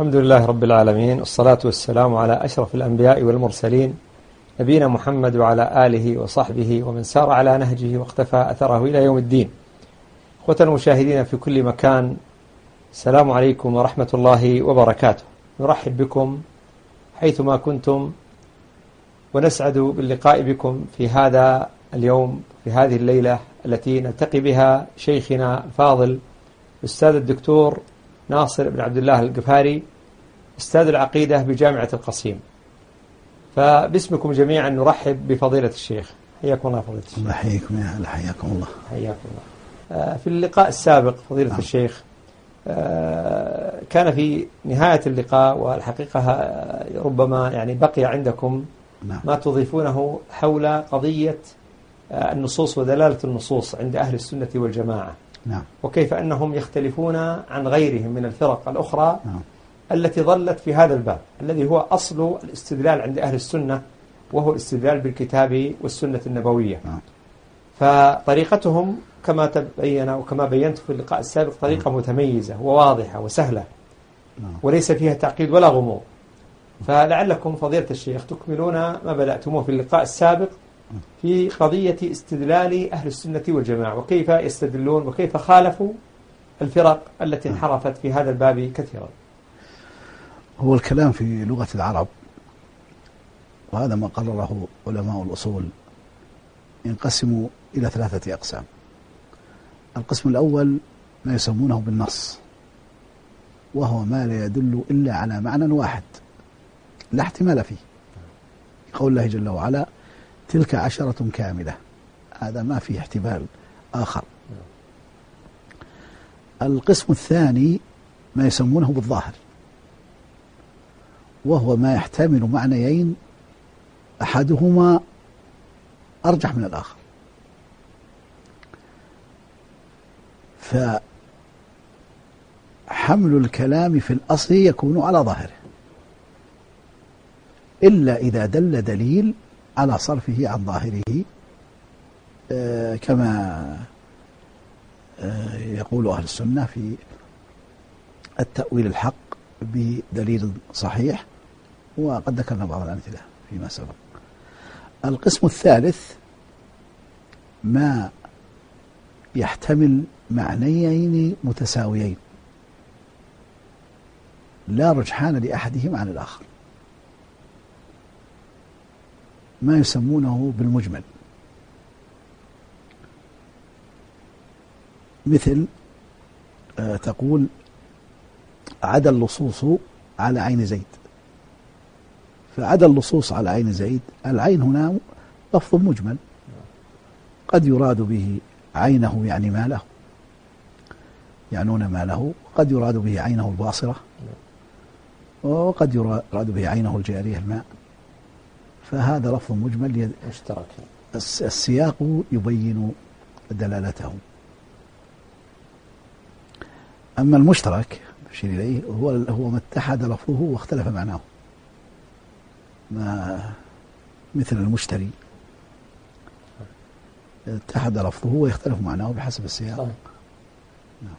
الحمد لله رب العالمين، والصلاة والسلام على أشرف الأنبياء والمرسلين، نبينا محمد وعلى آله وصحبه ومن سار على نهجه واقتفى أثره إلى يوم الدين. أخوة المشاهدين في كل مكان، السلام عليكم ورحمة الله وبركاته. نرحب بكم حيثما كنتم، ونسعد باللقاء بكم في هذا اليوم، في هذه الليلة التي نلتقي بها شيخنا الفاضل الأستاذ الدكتور ناصر بن عبد الله القفاري، أستاذ العقيدة بجامعة القصيم. فباسمكم جميعا نرحب بفضيلة الشيخ. حياكم الله فضيلة الشيخ. الله يحييكم يا أهلا، حياكم الله. حياكم الله. في اللقاء السابق فضيلة الشيخ كان في نهاية اللقاء، والحقيقة ربما يعني بقي عندكم ما تضيفونه حول قضية النصوص ودلالة النصوص عند أهل السنة والجماعة. نعم. وكيف أنهم يختلفون عن غيرهم من الفرق الأخرى التي ظلت في هذا الباب الذي هو أصل الاستدلال عند أهل السنة، وهو الاستدلال بالكتاب والسنة النبوية. فطريقتهم كما تبين وكما بينت في اللقاء السابق طريقة متميزة وواضحة وسهلة، وليس فيها تعقيد ولا غموض. فلعلكم فضيلة الشيخ تكملون ما بدأتموه في اللقاء السابق في قضية استدلال أهل السنة والجماعة، وكيف يستدلون وكيف خالفوا الفرق التي انحرفت في هذا الباب كثيرا. هو الكلام في لغة العرب، وهذا ما قرره علماء الأصول، ينقسم إلى 3 أقسام. القسم الأول ما يسمونه بالنص، وهو ما لا يدل إلا على معنى واحد لا احتمال فيه، قول الله جل وعلا: تلك 10 كاملة. هذا ما فيه احتمال آخر. القسم الثاني ما يسمونه بالظاهر، وهو ما يحتمل معنيين أحدهما أرجح من الآخر. فحمل الكلام في الأصل يكون على ظاهره، إلا إذا دل دليل على صرفه عن ظاهره، كما يقول أهل السنة في التأويل الحق بدليل صحيح، وقد ذكرنا بعض الأمثلة فيما سبق. القسم الثالث ما يحتمل معنيين متساويين لا رجحان لأحدهما عن الآخر، ما يسمونه بالمجمل. مثل تقول: عدا اللصوص على عين زيد. فعدا اللصوص على عين زيد، العين هنا لفظ مجمل، قد يراد به عينه يعني ماله، يعنون ماله، قد يراد به عينه الباصرة، وقد يراد به عينه الجارية الماء. فهذا لفظ مجمل مشترك، السياق يبين دلالته. أما المشترك بشير إليه هو ما اتحد لفظه واختلف معناه، مثل المشتري اتحد لفظه ويختلف معناه بحسب السياق. نعم.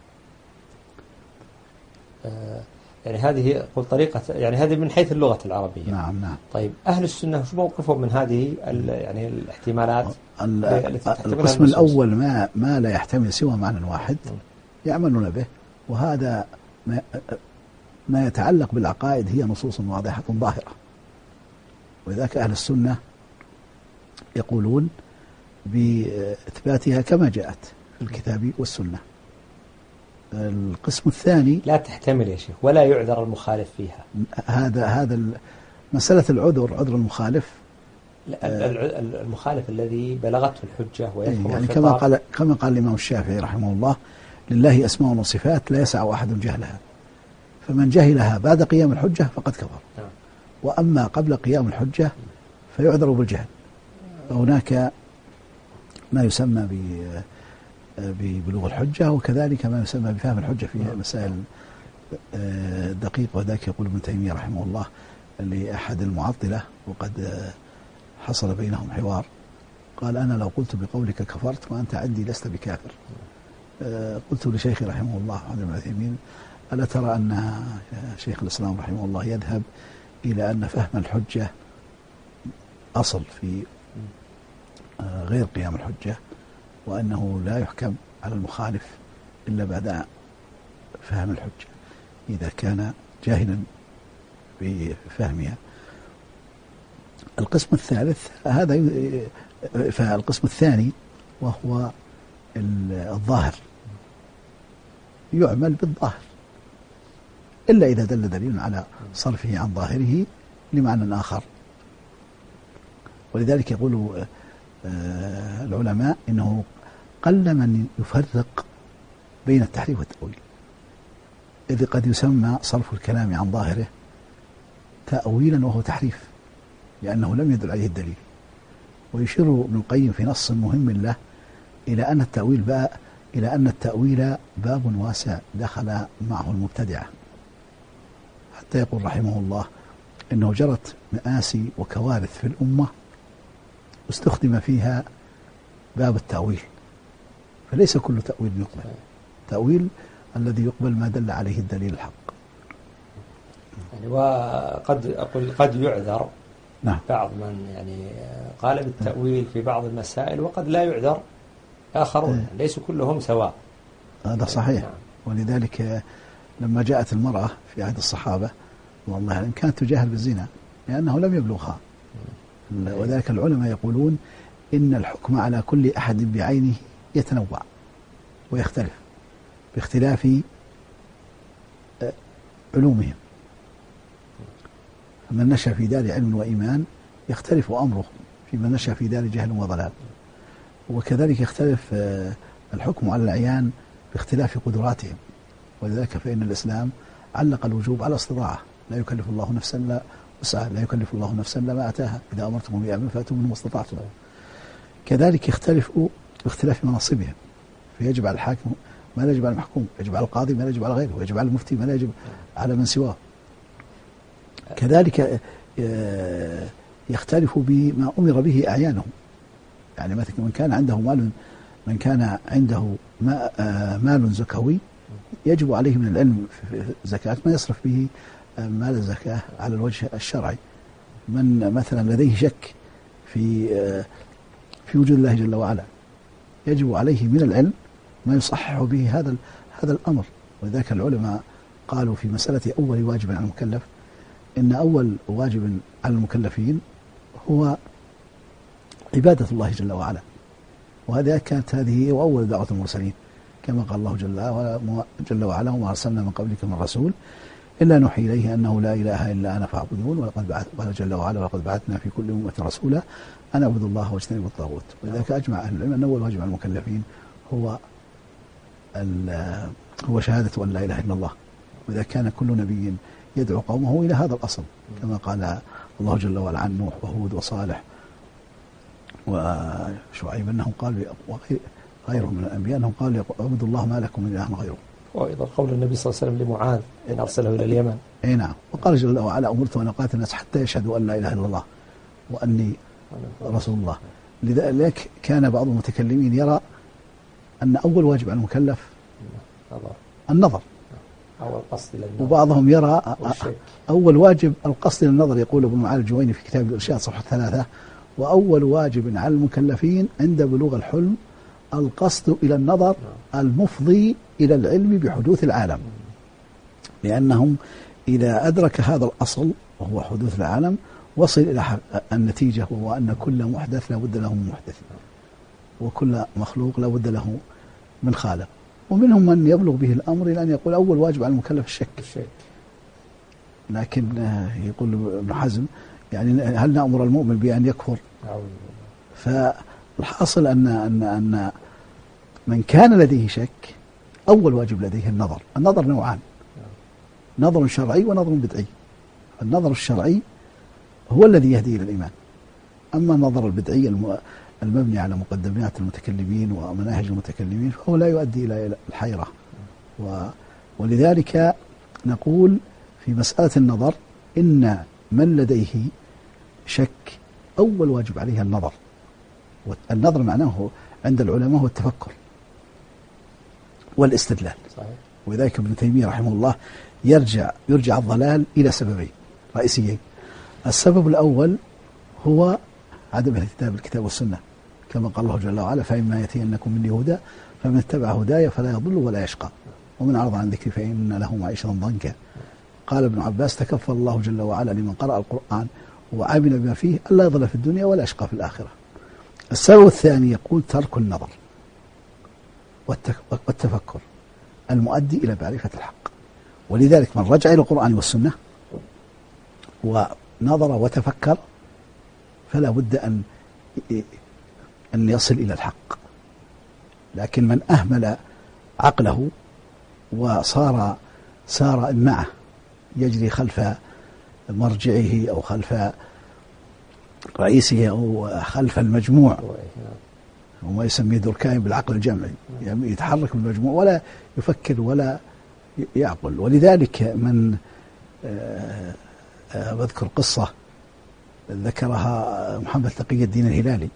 يعني هذه قل طريقة، يعني هذه من حيث اللغة العربية. نعم. طيب أهل السنة شو موقفهم من هذه يعني الاحتمالات؟ القسم الأول ما لا يحتمل سوى معنى واحد يعملون به، وهذا ما يتعلق بالعقائد هي نصوص واضحة ظاهرة، ولذلك أهل السنة يقولون بإثباتها كما جاءت في الكتاب والسنة. القسم الثاني لا تحتمل يا شيخ ولا يعذر المخالف فيها. هذا مسألة عذر المخالف، المخالف الذي بلغته الحجة ويفهم يعني الخطاب، كما قال الإمام الشافعي رحمه الله: لله أسماء وصفات لا يسع أحد جهلها، فمن جهلها بعد قيام الحجة فقد كفر. وأما قبل قيام الحجة فيعذر بالجهل. فهناك ما يسمى ببلوغ الحجة، وكذلك ما يسمى بفهم الحجة في مسائل دقيقة. وذاك يقول ابن تيمية رحمه الله لأحد المعطلة، وقد حصل بينهم حوار، قال: أنا لو قلت بقولك كفرت وأنت عندي لست بكافر. قلت لشيخي رحمه الله محمد بن عثيمين: ألا ترى أن شيخ الإسلام رحمه الله يذهب إلى أن فهم الحجة أصل في غير قيام الحجة، وأنه لا يحكم على المخالف إلا بعد فهم الحجة إذا كان جاهلا بفهمها. القسم الثالث فالقسم الثاني وهو الظاهر، يعمل بالظاهر إلا إذا دل دليل على صرفه عن ظاهره لمعنى آخر. ولذلك يقول العلماء إنه قل من يفرق بين التحريف والتأويل، إذ قد يسمى صرف الكلام عن ظاهره تأويلا وهو تحريف لأنه لم يدل عليه الدليل. ويشير ابن القيم في نص مهم له إلى أن التأويل باب واسع دخل معه المبتدعة، حتى يقول رحمه الله إنه جرت مآسي وكوارث في الأمة استخدم فيها باب التأويل، فليس كل تأويل يقبل، تأويل الذي يقبل ما دل عليه الدليل الحق. يعني قد يعذر نعم. بعض من يعني قال بالتأويل في بعض المسائل، وقد لا يعذر آخرون، ليسوا كلهم سواء. هذا صحيح. نعم. ولذلك لما جاءت المرأة في عهد الصحابة والله يعني كانت تجاهل بالزنا لأنه لم يبلغها، وذلك العلماء يقولون إن الحكم على كل أحد بعينه يتنوع ويختلف باختلاف علومهم. من نشأ في دار علم وإيمان يختلف أمره في من نشأ في دار جهل وضلال، وكذلك يختلف الحكم على الأعيان باختلاف قدراتهم. ولذلك فإن الإسلام علق الوجوب على استطاعة، لا يكلف الله نفسا إلا وسعها، لا يكلف الله نفسا إلا ما أتاها، إذا أمرتكم بأمر فأتوا منه ما استطعتم. كذلك يختلف باختلاف مناصبهم، فيجب على الحاكم ما لا يجب على المحكوم، يجب على القاضي ما لا يجب على غيره، ويجب على المفتي ما لا يجب على من سواه. كذلك يختلف بما أمر به أعيانهم، يعني مثلا من كان عنده مال زكوي يجب عليه من العلم في زكاة ما يصرف به مال الزكاة على الوجه الشرعي. من مثلا لديه شك في وجود الله جل وعلا يجب عليه من العلم ما يصحح به هذا الأمر. ولذلك العلماء قالوا في مسألة أول واجب على المكلف إن أول واجب على المكلفين هو عبادة الله جل وعلا، وهذا كانت هذه وأول دعوة المرسلين، كما قال الله جل وعلا وما أرسلنا من قبلك من رسول إلا نوحي إليه أنه لا إله إلا أنا فاعبدون، قال جل وعلا ولقد بعثنا في كل أمة رسولا أن اعبدوا الله واجتنبوا الطاغوت. ولذلك أجمع أهل العلم أن أول واجب على المكلفين هو شهادة أن لا إله إلا الله، وإذا كان كل نبي يدعو قومه إلى هذا الأصل، كما قال الله جل وعلا عن نوح وهود وصالح وشعيب أنهم قالوا وغيرهم من الأنبياء أنهم قالوا اعبدوا الله ما لكم من إله غيره. وأيضا قول النبي صلى الله عليه وسلم لمعاذ إن أرسله إلى اليمن. أي نعم. وقال جل وعلا أمرت أن أقاتل الناس حتى يشهدوا أن لا إله إلا الله وأني رسول الله. لذلك كان بعض المتكلمين يرى أن أول واجب على المكلف النظر أو القصد إلى النظر، وبعضهم يرى أول واجب القصد إلى النظر. يقول ابن معالي الجويني في كتاب الإرشاد صفحة 3: وأول واجب على المكلفين عند بلوغ الحلم القصد إلى النظر المفضي إلى العلم بحدوث العالم، لأنهم إذا أدرك هذا الأصل وهو حدوث العالم وصل إلى النتيجة، وهو أن كل محدث لا بد له من محدث، وكل مخلوق لا بد له من خالق. ومنهم من يبلغ به الأمر إلى أن يقول أول واجب على المكلف الشك. لكن يقول ابن حزم يعني هل نأمر المؤمن بأن يكفر؟ فالحاصل أن من كان لديه شك أول واجب لديه النظر. النظر نوعان: نظر شرعي ونظر بدعي. النظر الشرعي هو الذي يهدي إلى الإيمان، أما النظر البدعي المبني على مقدمات المتكلمين ومناهج المتكلمين فهو لا يؤدي إلى الحيرة. ولذلك نقول في مسألة النظر إن من لديه شك أول واجب عليه النظر. والنظر معناه عند العلماء هو التفكر والاستدلال. صحيح. ولذلك ابن تيمية رحمه الله يرجع الضلال إلى سببين رئيسيين. السبب الأول هو عدم الاهتداء بالكتاب والسنة، كما قال الله جل وعلا: فإما يأتينكم مني هدى فمن اتبع هداي فلا يضل ولا يشقى ومن أعرض عن ذكري فإن له معيشة ضنكا. قال ابن عباس: تكفل الله جل وعلا لمن قرأ القرآن وعمل بما فيه ألا يضل في الدنيا ولا يشقى في الآخرة. السبب الثاني يقول ترك النظر والتفكر المؤدي إلى معرفة الحق. ولذلك من رجع إلى القرآن والسنة ونظر وتفكر فلا بد أن يصل إلى الحق. لكن من أهمل عقله وصار معه يجري خلف مرجعه أو خلف رئيسه أو خلف المجموع، وما يسميه دوركايم بالعقل الجمعي، يعني يتحرك بالمجموع ولا يفكر ولا يعقل. ولذلك من بذكر قصة ذكرها محمد تقي الدين الهلالي،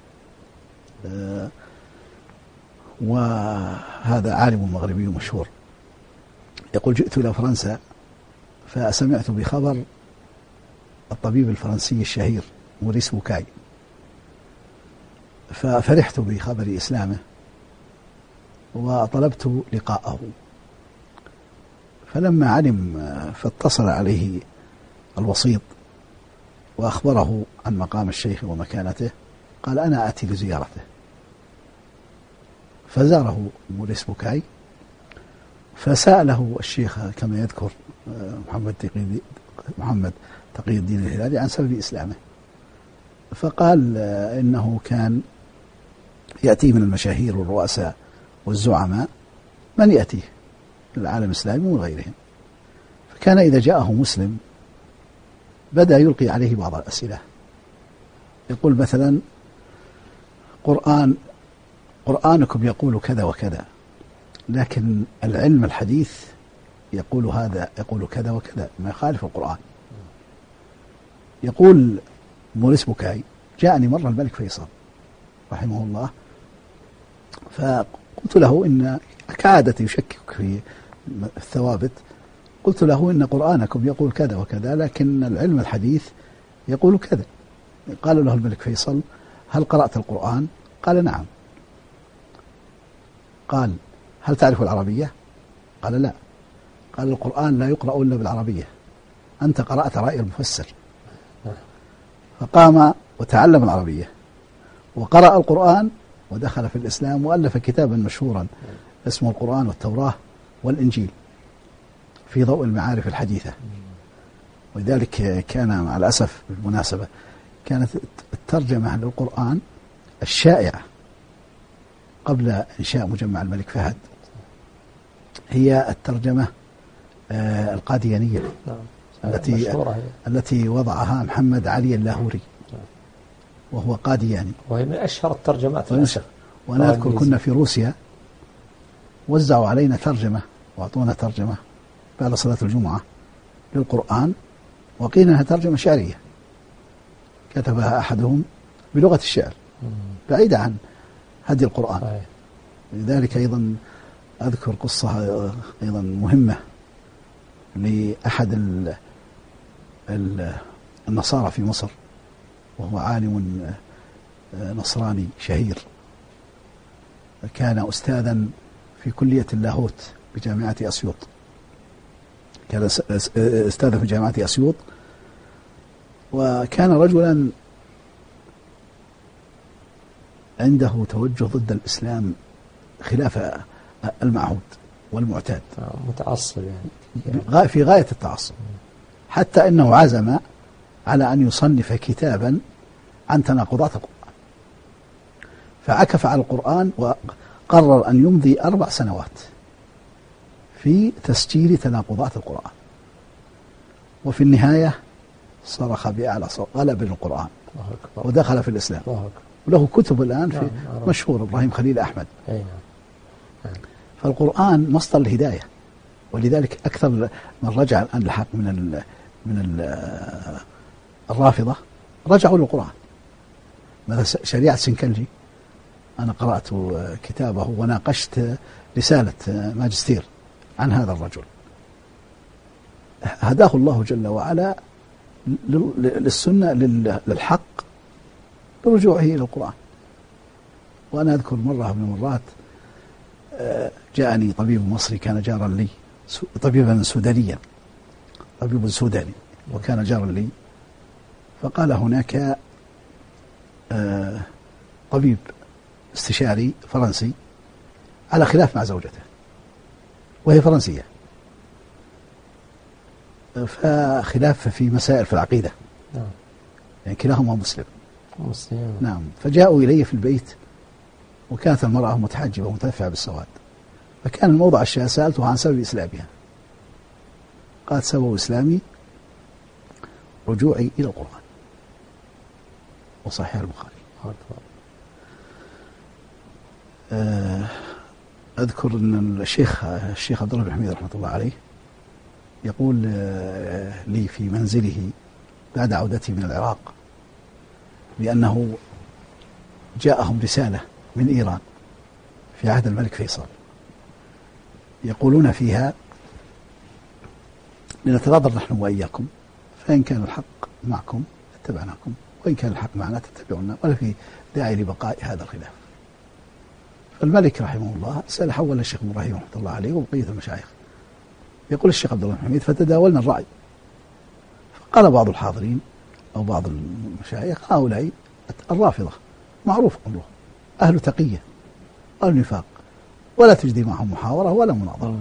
وهذا عالم مغربي مشهور، يقول: جئت إلى فرنسا فسمعت بخبر الطبيب الفرنسي الشهير موريس بوكاي، ففرحت بخبر إسلامه وطلبت لقاءه. فلما علم فاتصل عليه الوسيط وأخبره عن مقام الشيخ ومكانته، قال: أنا آتي لزيارته. فزاره موريس بوكاي فسأله الشيخ كما يذكر محمد تقي الدين الهلالي عن سبب إسلامه، فقال إنه كان يأتي من المشاهير والرؤساء والزعماء من يأتيه العالم الإسلامي وغيرهم، فكان إذا جاءه مسلم بدأ يلقي عليه بعض الأسئلة، يقول مثلا: قرآنكم يقول كذا وكذا، لكن العلم الحديث يقول هذا، يقول كذا وكذا ما يخالف القرآن. يقول موريس بوكاي: جاءني مرة الملك فيصل رحمه الله، فقلت له إن كعادة يشكك في الثوابت، قلت له: إن قرآنكم يقول كذا وكذا، لكن العلم الحديث يقول كذا. قال له الملك فيصل: هل قرأت القرآن؟ قال: نعم. قال: هل تعرف العربية؟ قال: لا. قال: القرآن لا يقرأ إلا بالعربية، أنت قرأت رأي المفسر. فقام وتعلم العربية وقرأ القرآن ودخل في الإسلام، وألف كتابا مشهورا اسمه القرآن والتوراة والإنجيل في ضوء المعارف الحديثة. ولذلك كان مع الأسف بالمناسبة كانت الترجمة للقرآن الشائعة قبل إنشاء مجمع الملك فهد هي الترجمة القاديانية التي وضعها محمد علي اللاهوري، وهو قادياني، وهي من أشهر الترجمات. وأنا أذكر كنا في روسيا وزعوا علينا ترجمة وأعطونا ترجمة بعد صلاة الجمعة للقرآن، وقيل أنها ترجمة شعرية كتبها أحدهم بلغة الشعر بعيدة عن هدي القرآن. لذلك أيضا أذكر قصة أيضا مهمة لأحد النصارى في مصر، وهو عالم نصراني شهير، كان أستاذا في كلية اللاهوت بجامعة أسيوط، كان أستاذا في جامعة أسيوط، وكان رجلا عنده توجه ضد الإسلام خلاف المعهود والمعتاد، متعصب يعني في غاية التعصب، حتى أنه عزم على أن يصنف كتابا عن تناقضات القرآن، فعكف على القرآن وقرر أن يمضي 4 سنوات في تسجيل تناقضات القرآن، وفي النهاية صرخ بأعلى صوت: غلب القرآن ودخل في الإسلام. وله كتب الآن في مشهور إبراهيم خليل أحمد. فالقرآن مصدر الهداية، ولذلك أكثر من رجع الآن الحق من الرافضة رجعوا للقرآن. مثلا شريعة سنكلجي أنا قرأت كتابه وناقشت رسالة ماجستير عن هذا الرجل. هداه الله جل وعلا للسنة للحق برجوعه إلى القرآن. وأنا أذكر مرة من المرات جاءني طبيب مصري كان جارا لي، طبيبا سودانيا، طبيب سوداني وكان جارا لي، فقال هناك طبيب استشاري فرنسي على خلاف مع زوجته وهي فرنسية، فخلاف في مسائل في العقيدة، يعني كلاهما مسلم. نعم. فجاءوا إلي في البيت وكانت المرأة متحجبة ومتدفعة بالسواد، فكان الموضع الشاذ، سألته عن سبب إسلامها، قالت سبب إسلامي رجوعي إلى القرآن وصحيح البخاري. أذكر أن الشيخ عبد الله بن حميد رحمة الله عليه يقول لي في منزله بعد عودتي من العراق بأنه جاءهم رسالة من إيران في عهد الملك فيصل يقولون فيها لنتناظر نحن وإياكم، فإن كان الحق معكم اتبعناكم وإن كان الحق معنا تتبعونا، ولا في داعي لبقاء هذا الخلاف. فالملك رحمه الله سأل حول الشيخ إبراهيم رحمة الله عليه وبقية المشايخ. يقول الشيخ عبد الله بن حميد فتداولنا الرأي، فقال بعض الحاضرين أو بعض المشايخ هؤلاء الرافضة معروف أمره أهل تقية أهل نفاق، ولا تجدي معهم محاورة ولا مناظرة.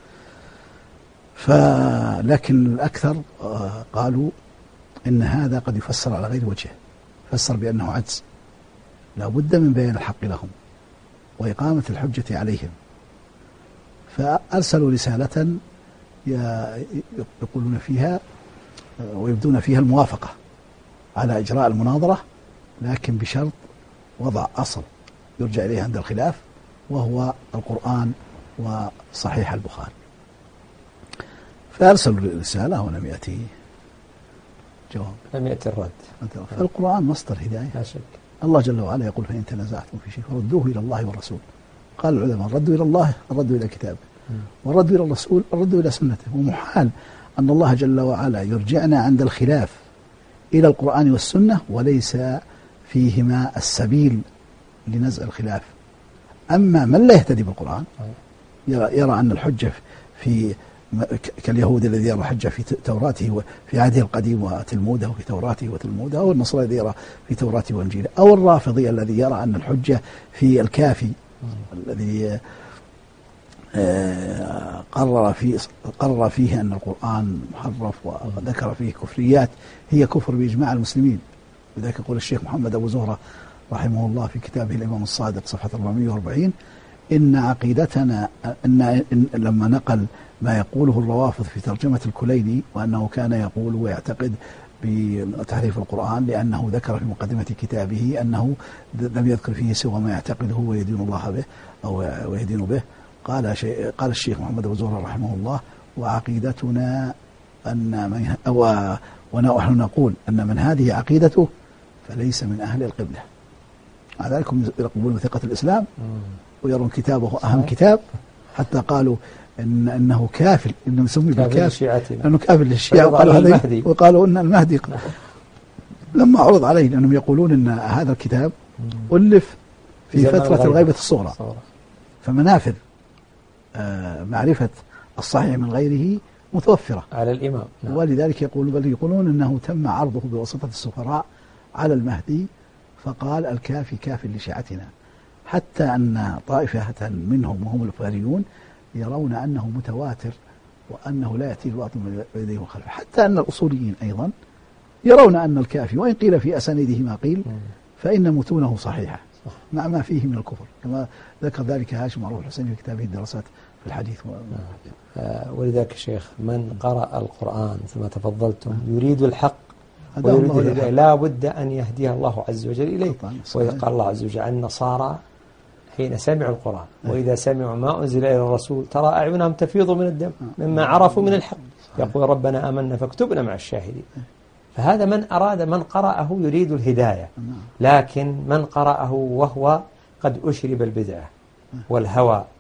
لكن الأكثر قالوا إن هذا قد يفسر على غير وجهه، فسر بأنه عجز، لا بد من بيان الحق لهم وإقامة الحجة عليهم. فأرسلوا رسالة يقولون فيها ويبدون فيها الموافقة على إجراء المناظرة، لكن بشرط وضع أصل يرجع إليه عند الخلاف وهو القرآن وصحيح البخاري. فأرسلوا الرسالة ولم يأتي جواب، لم يأتي الرد. فالقرآن مصدر هداية لا شك. الله جل وعلا يقول فإن تنازعتم في شيء فردوه إلى الله والرسول. قال العلماء ردوا إلى الله الردوا إلى كتابه، والردوا إلى الرسول الردوا إلى سنته. ومحال أن الله جل وعلا يرجعنا عند الخلاف إلى القرآن والسنة وليس فيهما السبيل لنزع الخلاف. أما من لا يهتدي بالقرآن يرى أن الحجة في كاليهود الذي يرى حجة في توراته وفي عهده القديم وتلموده وفي توراته وتلموده، أو النصراني الذي يرى في توراته وإنجيله، أو الرافضي الذي يرى أن الحجة في الكافي الذي قرر فيه أن القرآن محرف وذكر فيه كفريات هي كفر بإجماع المسلمين. لذلك يقول الشيخ محمد أبو زهرة رحمه الله في كتابه الإمام الصادق صفحة 440 إن عقيدتنا إن لما نقل ما يقوله الروافض في ترجمة الكليني وأنه كان يقول ويعتقد بتحريف القرآن لأنه ذكر في مقدمة كتابه أنه لم يذكر فيه سوى ما يعتقده ويدين الله به أو ويدين به، قال الشيخ محمد أبو زهرة رحمه الله وعقيدتنا أن ونحن نقول أن من هذه عقيدته فليس من أهل القبلة. على ذلك يقبلون ثقة الإسلام ويرون كتابه أهم كتاب، حتى قالوا إنه كافر، إنه يسمي بالكافر لأنه كافر للشيعة، وقالوا إن المهدي لما عرض عليه لأنهم يقولون إن هذا الكتاب ألف في فترة الغيبة الصغرى، فمنافذ معرفة الصحيح من غيره متوفرة على الإمام. ولذلك يقولون أنه تم عرضه بواسطة السفراء على المهدي، فقال الكافي كاف لشيعتنا، حتى أن طائفة منهم وهم الفاريون يرون أنه متواتر وأنه لا يأتي الباطل من يديه وخلفه، حتى أن الأصوليين أيضا يرون أن الكافي وإن قيل في أسانيده ما قيل فإن متونه صحيحة مع ما فيه من الكفر، كما ذكر ذلك هاشم معروف الحسيني في كتابه الدراسات في الحديث. ولذلك الشيخ من قرأ القرآن ثم تفضلتم يريد الحق ويريد الهداية لا بد أن يهديه الله عز وجل إليه. وإذا قال الله عز وجل النصارى حين سمعوا القرآن وإذا سمعوا ما أنزل إلى الرسول ترى أعينهم تفيض من الدم مما عرفوا من الحق يقول ربنا آمنا فاكتبنا مع الشاهدين. فهذا من قرأه يريد الهداية، لكن من قرأه وهو قد أشرب البدعة والهوى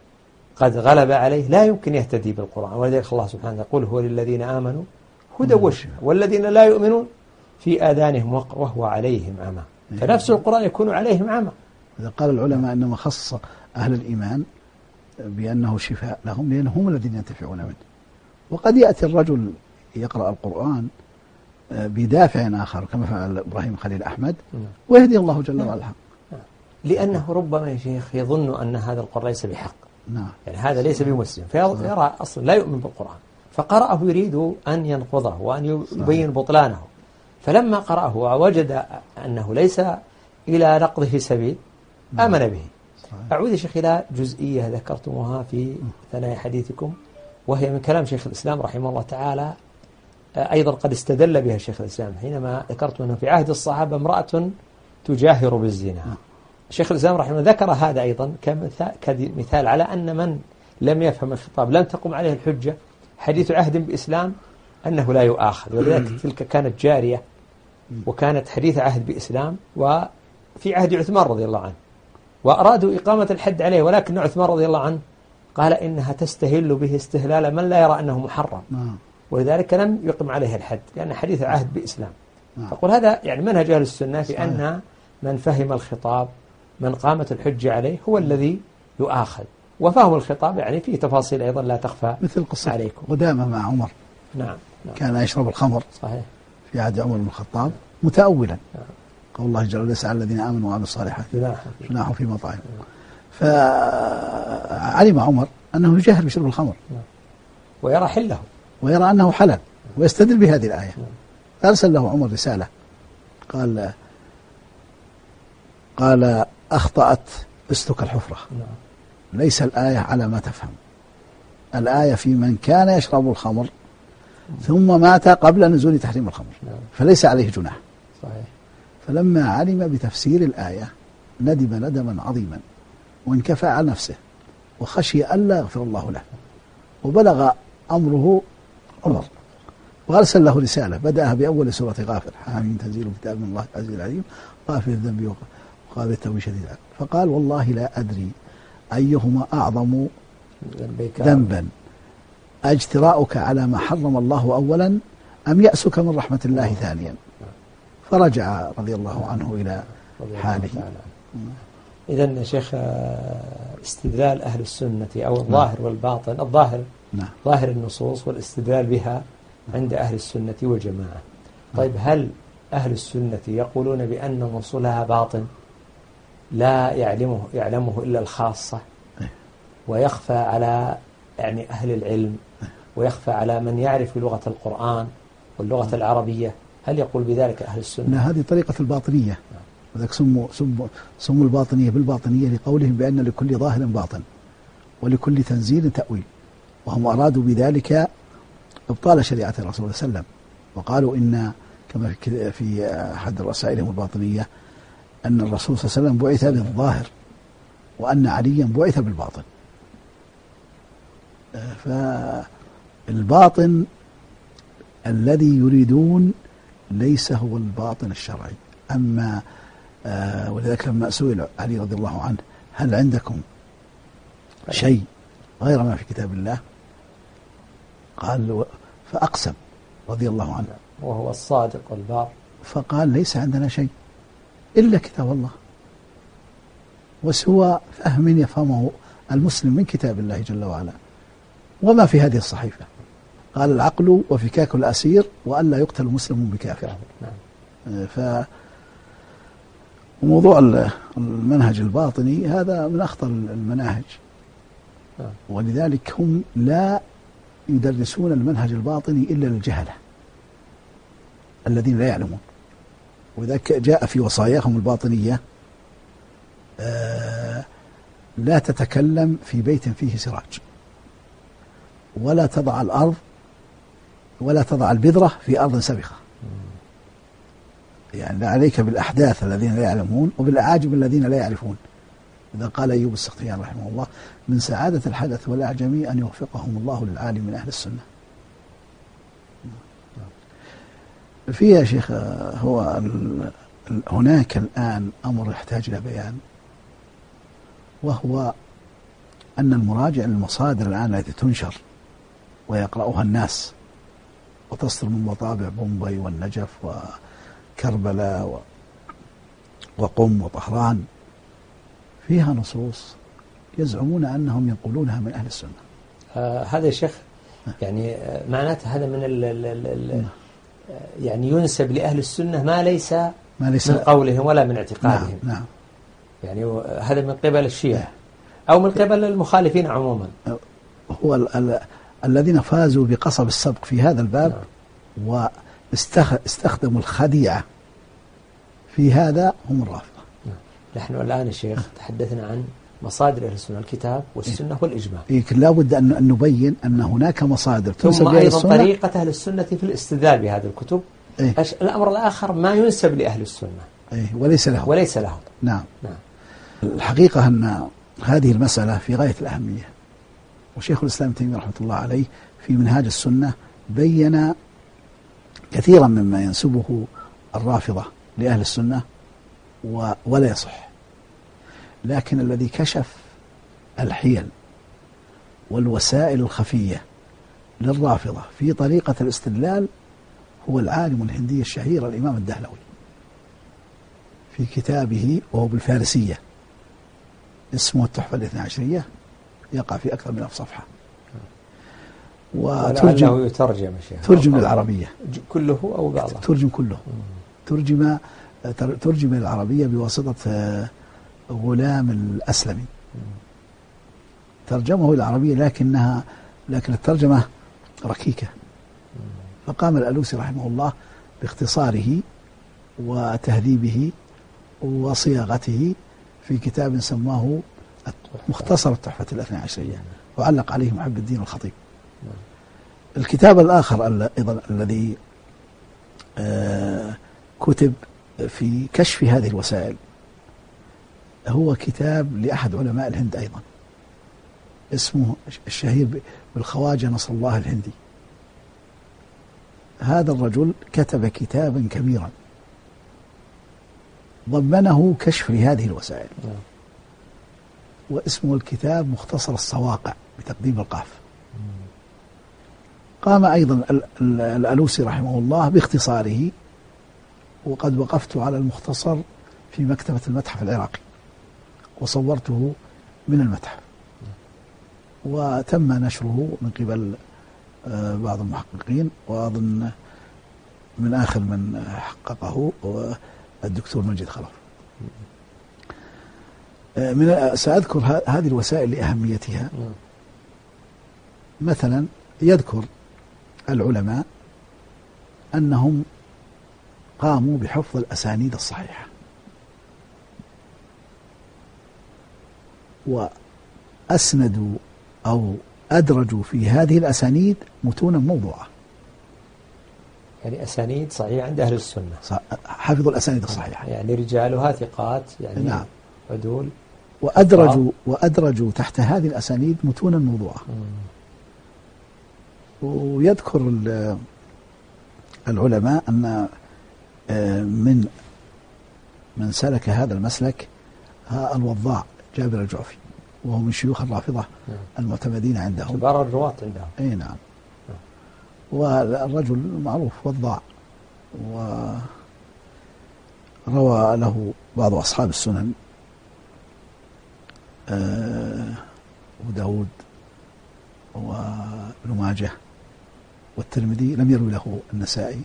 قد غلب عليه لا يمكن يهتدي بالقرآن. ولذلك الله سبحانه يقول هو للذين آمنوا هدى وشفاء والذين لا يؤمنون في آذانهم وقر وهو عليهم عمى. فنفس القرآن يكون عليهم عمى. إذا قال العلماء إنما خص أهل الإيمان بأنه شفاء لهم لأنهم هم الذين ينتفعون منه. وقد يأتي الرجل يقرأ القرآن بدافع آخر كما فعل إبراهيم خليل أحمد ويهدي الله جل وعلا الحق، لأنه ربما يا شيخ يظن أن هذا القرآن ليس بحق. نعم. يعني هذا ليس بمسلم فيرى أصلا لا يؤمن بالقرآن فقرأه يريد أن ينقضه وأن يبين بطلانه، فلما قرأه ووجد أنه ليس إلى نقضه سبيل آمن به. أعود يا شيخ إلى جزئية ذكرتموها في ثنايا حديثكم وهي من كلام شيخ الإسلام رحمه الله تعالى، أيضا قد استدل بها شيخ الإسلام حينما ذكرت أنه في عهد الصحابة امرأة تجاهر بالزنا. شيخ الإسلام رحمه الله ذكر هذا أيضا كمثال على أن من لم يفهم الخطاب لم تقم عليه الحجة حديث عهد بإسلام أنه لا يؤاخذ. ولذلك تلك كانت جارية وكانت حديث عهد بإسلام وفي عهد عثمان رضي الله عنه وأرادوا إقامة الحد عليه، ولكن عثمان رضي الله عنه قال إنها تستهل به استهلال من لا يرى أنه محرم، ولذلك لم يقم عليه الحد لأن حديث عهد بإسلام. فقل هذا يعني منهج أهل السنة في أن من فهم الخطاب من قامت الحجة عليه هو الذي يؤاخذ، وفهم الخطاب يعني فيه تفاصيل أيضا لا تخفى مثل قصة عليكم. قدامة مع عمر نعم. كان يشرب الخمر صحيح في عهد عمر بن الخطاب متأولا قول الله جل وعلا ليس على الذين آمنوا وعملوا الصالحات جناح في مطعم. فعلم عمر أنه يجاهر بشرب الخمر ويرى حله ويرى أنه حلال ويستدل بهذه الآية. أرسل له عمر رسالة قال أخطأت استك الحفرة، ليس الآية على ما تفهم، الآية في من كان يشرب الخمر ثم مات قبل نزول تحريم الخمر فليس عليه جناح. صحيح. فلما علم بتفسير الآية ندم ندما عظيما وانكفى على نفسه وخشي ألا يغفر الله له، وبلغ أمره عمر وأرسل له رسالة بدأها بأول سورة غافر حاميم تنزيل كتاب من الله العزيز العليم غافر الذنب وقابل التوبة شديد، فقال والله لا أدري أيهما أعظم ذنبا اجتراؤك على ما حرم الله أولا أم يأسك من رحمة الله ثانيا. فرجع رضي الله عنه إلى حاله. إذن يا شيخ استدلال أهل السنة أو الظاهر والباطن، الظاهر ظاهر النصوص والاستدلال بها عند أهل السنة والجماعة. طيب هل أهل السنة يقولون بأن وصولها باطن لا يعلمه إلا الخاصة ويخفى على يعني أهل العلم ويخفى على من يعرف لغة القرآن واللغة العربية، هل يقول بذلك أهل السنة؟ لا، هذه طريقة الباطنية، وذلك سموا الباطنية بالباطنية لقولهم بأن لكل ظاهر باطن ولكل تنزيل تأويل، وهم أرادوا بذلك إبطال شريعة الرسول صلى الله عليه وسلم، وقالوا إن كما في أحد رسائلهم الباطنية أن الرسول صلى الله عليه وسلم بعث بالظاهر وأن عليا بعث بالباطن. فالباطن الذي يريدون ليس هو الباطن الشرعي. أما ولذلك لما سئل علي رضي الله عنه هل عندكم شيء غير ما في كتاب الله؟ قال فأقسم رضي الله عنه وهو الصادق والبار، فقال ليس عندنا شيء إلا كتاب الله وسوى فهم يفهمه المسلم من كتاب الله جل وعلا وما في هذه الصحيفة. قال العقل وفكاك الأسير وألا يقتل مسلم بكافر. فموضوع المنهج الباطني هذا من أخطر المناهج، ولذلك هم لا يدرسون المنهج الباطني إلا للجهلة الذين لا يعلمون. وذلك جاء في وصاياهم الباطنية لا تتكلم في بيت فيه سراج ولا تضع البذرة في أرض سبخة. يعني عليك بالأحداث الذين لا يعلمون وبالأعاجم الذين لا يعرفون. إذا قال أيوب السختياني رحمه الله من سعادة الحدث والأعجمي أن يوفقهم الله للعالم من أهل السنة. فيها يا شيخ هو هناك الآن أمر يحتاج إلى بيان، وهو أن المراجع للمصادر الآن التي تنشر ويقرأها الناس وتصدر من مطابع بومبي والنجف وكربلاء وقم وطهران فيها نصوص يزعمون أنهم ينقلونها من أهل السنة. هذا يا شيخ يعني معناته هذا من يعني ينسب لأهل السنة ما ليس من قولهم ولا من اعتقادهم. نعم. يعني هذا من قبل الشيعة أو من قبل المخالفين عموما. هو الذين فازوا بقصب السبق في هذا الباب واستخدموا الخديعة في هذا هم الرافضة. نحن الآن يا شيخ تحدثنا عن مصادر أهل السنة الكتاب والسنة والإجماع. لكن لا بد أن نبين أن هناك مصادر ثم أيضا طريقة أهل السنة في الاستدلال بهذه الكتب. الأمر الآخر ما ينسب لأهل السنة وليس له. نعم. الحقيقة أن هذه المسألة في غاية الأهمية، وشيخ الإسلام تيمية رحمة الله عليه في منهاج السنة بين كثيرا مما ينسبه الرافضة لأهل السنة ولا يصح، لكن الذي كشف الحيل والوسائل الخفية للرافضة في طريقة الاستدلال هو العالم الهندي الشهير الإمام الدهلوي في كتابه وهو بالفارسية اسمه التحفة الاثنى عشرية، يقع في أكثر من 1000 صفحة، وترجم ترجم للعربية كله أو بعضه، ترجم كله، ترجم للعربية بواسطة غلام الأسلمي، ترجمه العربية لكن الترجمة ركيكة، فقام الألوسي رحمه الله باختصاره وتهذيبه وصياغته في كتاب سماه مختصر التحفة الاثنى عشرية، وعلق عليه محب الدين الخطيب. الكتاب الآخر أيضا الذي كتب في كشف هذه الوسائل هو كتاب لأحد علماء الهند أيضا اسمه الشهير بالخواجة نصر الله الهندي. هذا الرجل كتب كتابا كبيرا ضمنه كشف لهذه الوسائل، واسمه الكتاب مختصر الصواقع بتقديم القاف. قام أيضا الألوسي رحمه الله باختصاره، وقد وقفت على المختصر في مكتبة المتحف العراقي وصورته من المتحف، وتم نشره من قبل بعض المحققين، وأظن من آخر من حققه الدكتور مجد خلف. سأذكر هذه الوسائل لأهميتها. مثلا يذكر العلماء أنهم قاموا بحفظ الأسانيد الصحيحة، وأسندوا أو أدرجوا في هذه الأسانيد متونا موضوعة، يعني أسانيد صحيحة عند أهل السنة، حفظوا الأسانيد الصحيحة، يعني رجالها ثقات، يعني نعم، عدول، وأدرجوا تحت هذه الأسانيد متونا موضوعة. ويذكر العلماء أن من سلك هذا المسلك الوضاع جابر الجعفي، وهو من شيوخ الرافضة المعتمدين عندهم، كبار الرواة عندهم. أي نعم. والرجل معروف وضاع، وروى له بعض أصحاب السنن وداود وابن ماجه والترمذي، لم يروي له النسائي،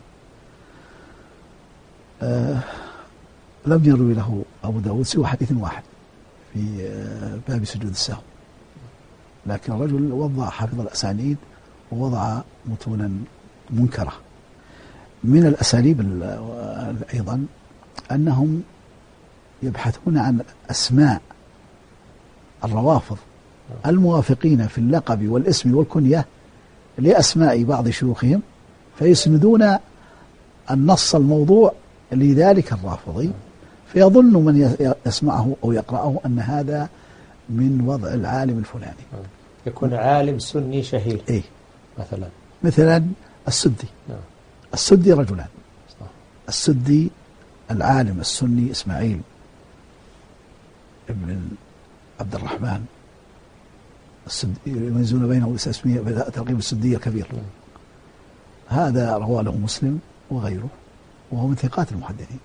لم يروي له أبو داود سوى حديث واحد في باب سجود السهو، لكن الرجل وضع حفظ الأسانيد ووضع متونا منكرة. من الأساليب أيضا أنهم يبحثون عن أسماء الروافض الموافقين في اللقب والاسم والكنية لأسماء بعض شيوخهم، فيسندون النص الموضوع لذلك الرافضي، فيظن من يسمعه أو يقرأه أن هذا من وضع العالم الفلاني، يكون عالم سني شهير. إيه؟ مثلا السدي. السدي رجلان، السدي العالم السني إسماعيل ابن عبد الرحمن يميزون بينه والاسمية ترغيب السدي الكبير. هذا رواه له مسلم وغيره، وهو من ثقات المحدثين.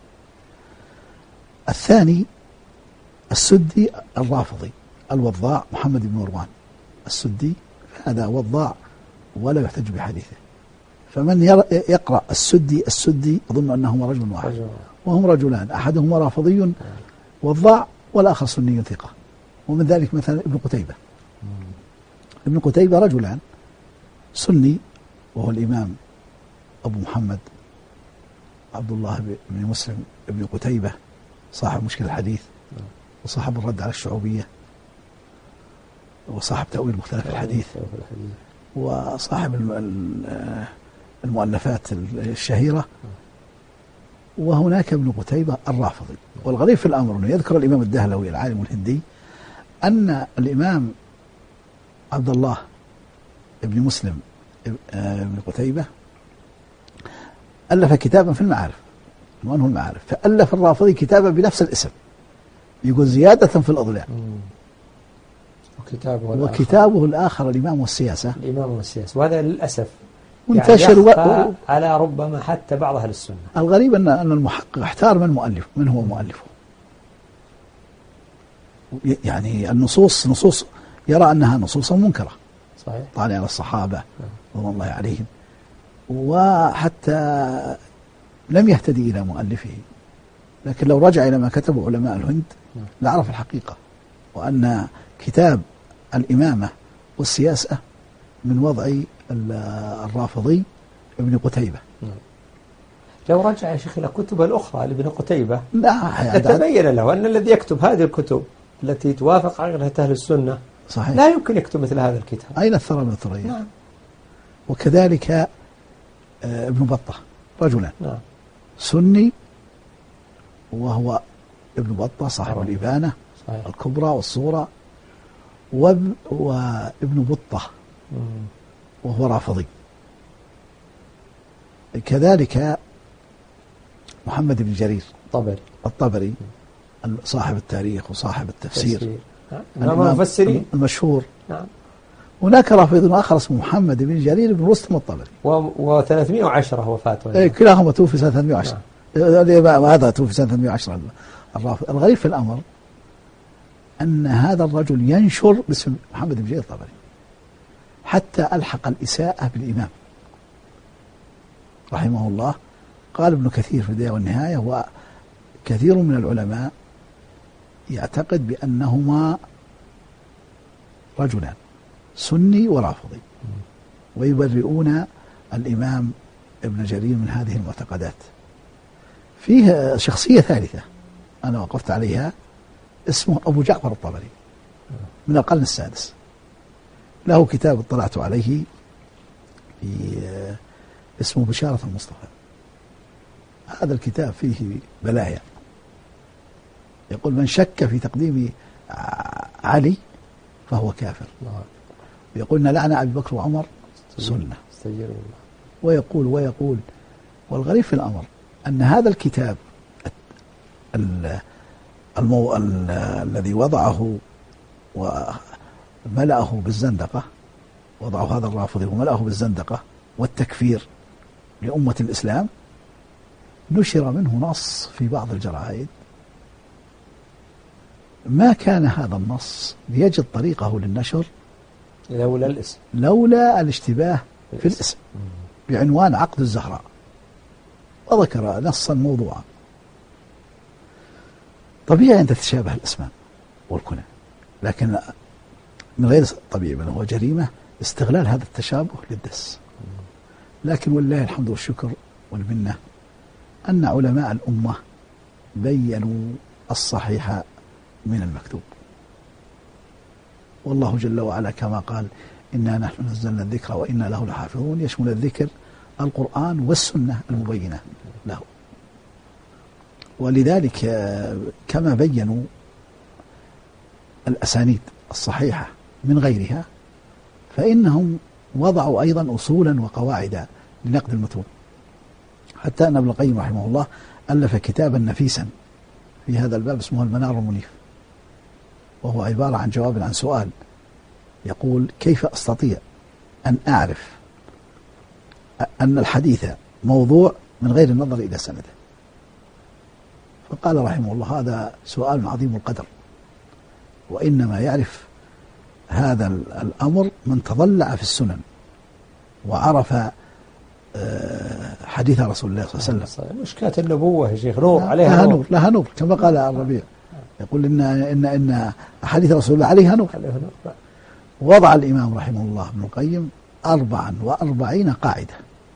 الثاني السدي الرافضي الوضاع محمد بن مروان السدي، هذا وضاع ولا يحتج بحديثه. فمن يقرأ السدي أظن أنهما رجل واحد، وهم رجلان، أحدهما رافضي وضاع والآخر سني ثقة. ومن ذلك مثلا ابن قتيبة. ابن قتيبة رجلان، سني وهو الإمام أبو محمد عبد الله بن مسلم ابن قتيبة صاحب مشكل الحديث، وصاحب الرد على الشعوبية، وصاحب تأويل مختلف الحديث، وصاحب المؤلفات الشهيرة. وهناك ابن قتيبة الرافضي. والغريب في الأمر أنه يذكر الإمام الدهلوي العالم الهندي أن الإمام عبد الله ابن مسلم ابن قتيبة ألف كتابا في المعارف، عنوانه المعارف، فألف الرافضي كتابا بنفس الاسم، يقول زيادة في الأضلاع. وكتابه الآخر الإمام والسياسة. وهذا للأسف منتشر يعني على ربما حتى بعض أهل السنة. الغريب أن المحقق احتار من هو مؤلفه. يعني النصوص يرى أنها نصوصا منكرة، صحيح، طالع على الصحابة رضوان الله عليهم، وحتى لم يهتدي إلى مؤلفه. لكن لو رجع إلى ما كتبه علماء الهند لعرف الحقيقة، وأن كتاب الإمامة والسياسة من وضع الرافضي ابن قتيبة. لو رجع يا شيخ إلى كتب الأخرى لابن قتيبة لا تبين له أن الذي يكتب هذه الكتب التي توافق عقيدة أهل السنة صحيح لا يمكن يكتب مثل هذا الكتاب. أين الثرى من الثريا؟ وكذلك ابن بطة رجلا سني، وهو ابن بطة صاحب الإبانة الكبرى والصورة، وابن بطة وهو رافضي. كذلك محمد بن جرير الطبري صاحب التاريخ وصاحب التفسير المشهور. هناك رافض آخر اسمه محمد بن جرير بن رستم الطبري، و310 وفاته. كلاهما توفي سنة 310. هذا توفي سنة 310 الرافض. الغريب في الأمر أن هذا الرجل ينشر باسم محمد بن جرير الطبري، حتى ألحق الإساءة بالإمام رحمه الله. قال ابن كثير في البداية والنهاية، وكثير من العلماء يعتقد بأنهما رجلان سني ورافضي، ويبرئون الإمام ابن جرير من هذه المعتقدات. فيه شخصية ثالثة أنا وقفت عليها، اسمه أبو جعفر الطبري من القرن السادس، له كتاب اطلعت عليه اسمه بشارة المصطفى. هذا الكتاب فيه بلايا. يقول من شك في تقديم علي فهو كافر، ويقول لعن أبي بكر وعمر سنة، ويقول والغريب في الأمر أن هذا الكتاب الذي وضعه وملأه بالزندقة، وضعه هذا الرافضي وملأه بالزندقة والتكفير لأمة الإسلام، نشر منه نص في بعض الجرائد. ما كان هذا النص ليجد طريقه للنشر لولا الاشتباه في الاسم بعنوان عقد الزهراء، وذكر نصا موضوعا. طبيعي أن تتشابه الأسماء والكنى، لكن من غير طبيعي بل هو جريمة استغلال هذا التشابه للدس. لكن والله الحمد والشكر والمنة أن علماء الأمة بيّنوا الصحيح من المكتوب، والله جل وعلا كما قال إنا نحن نزلنا الذكر وإنا له لحافظون، يشمل الذكر القرآن والسنة المبينة له. ولذلك كما بيّنوا الأسانيد الصحيحة من غيرها، فإنهم وضعوا أيضا أصولا وقواعد لنقد المتون، حتى أن ابن القيم رحمه الله ألف كتابا نفيسا في هذا الباب اسمه المنار المنيف، وهو عبارة عن جواب عن سؤال يقول: كيف أستطيع أن أعرف أن الحديث موضوع من غير النظر إلى سنده؟ فقال رحمه الله: هذا سؤال عظيم القدر، وإنما يعرف هذا الأمر من تضلع في السنن وعرف حديث رسول الله صلى الله عليه وسلم. مشكاة النبوة يا شيخ نور عليها نور، لها نور كما قال الربيع، يقول إن حديث رسول الله عليها نور. وضع الإمام رحمه الله ابن القيم 44 قاعدة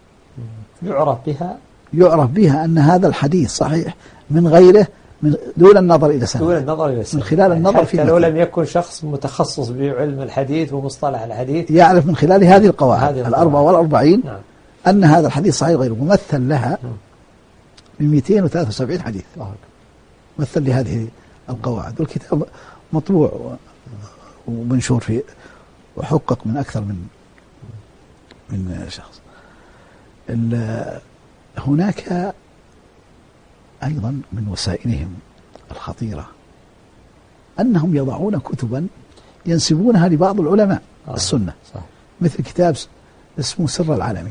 يعرف بها أن هذا الحديث صحيح من غيره، من دون النظر إلى سنده، من خلال النظر في لو لم يكن شخص متخصص بعلم الحديث ومصطلح الحديث يعرف من خلال هذه القواعد 44 نعم. أن هذا الحديث صحيح غيره، ومثل لها من 273 حديث، مثل لهذه القواعد. والكتاب مطبوع ومنشور فيه وحقق من أكثر من شخص. هناك أيضا من وسائلهم الخطيرة أنهم يضعون كتبا ينسبونها لبعض العلماء السنة، صح. مثل كتاب اسمه سر العالمين،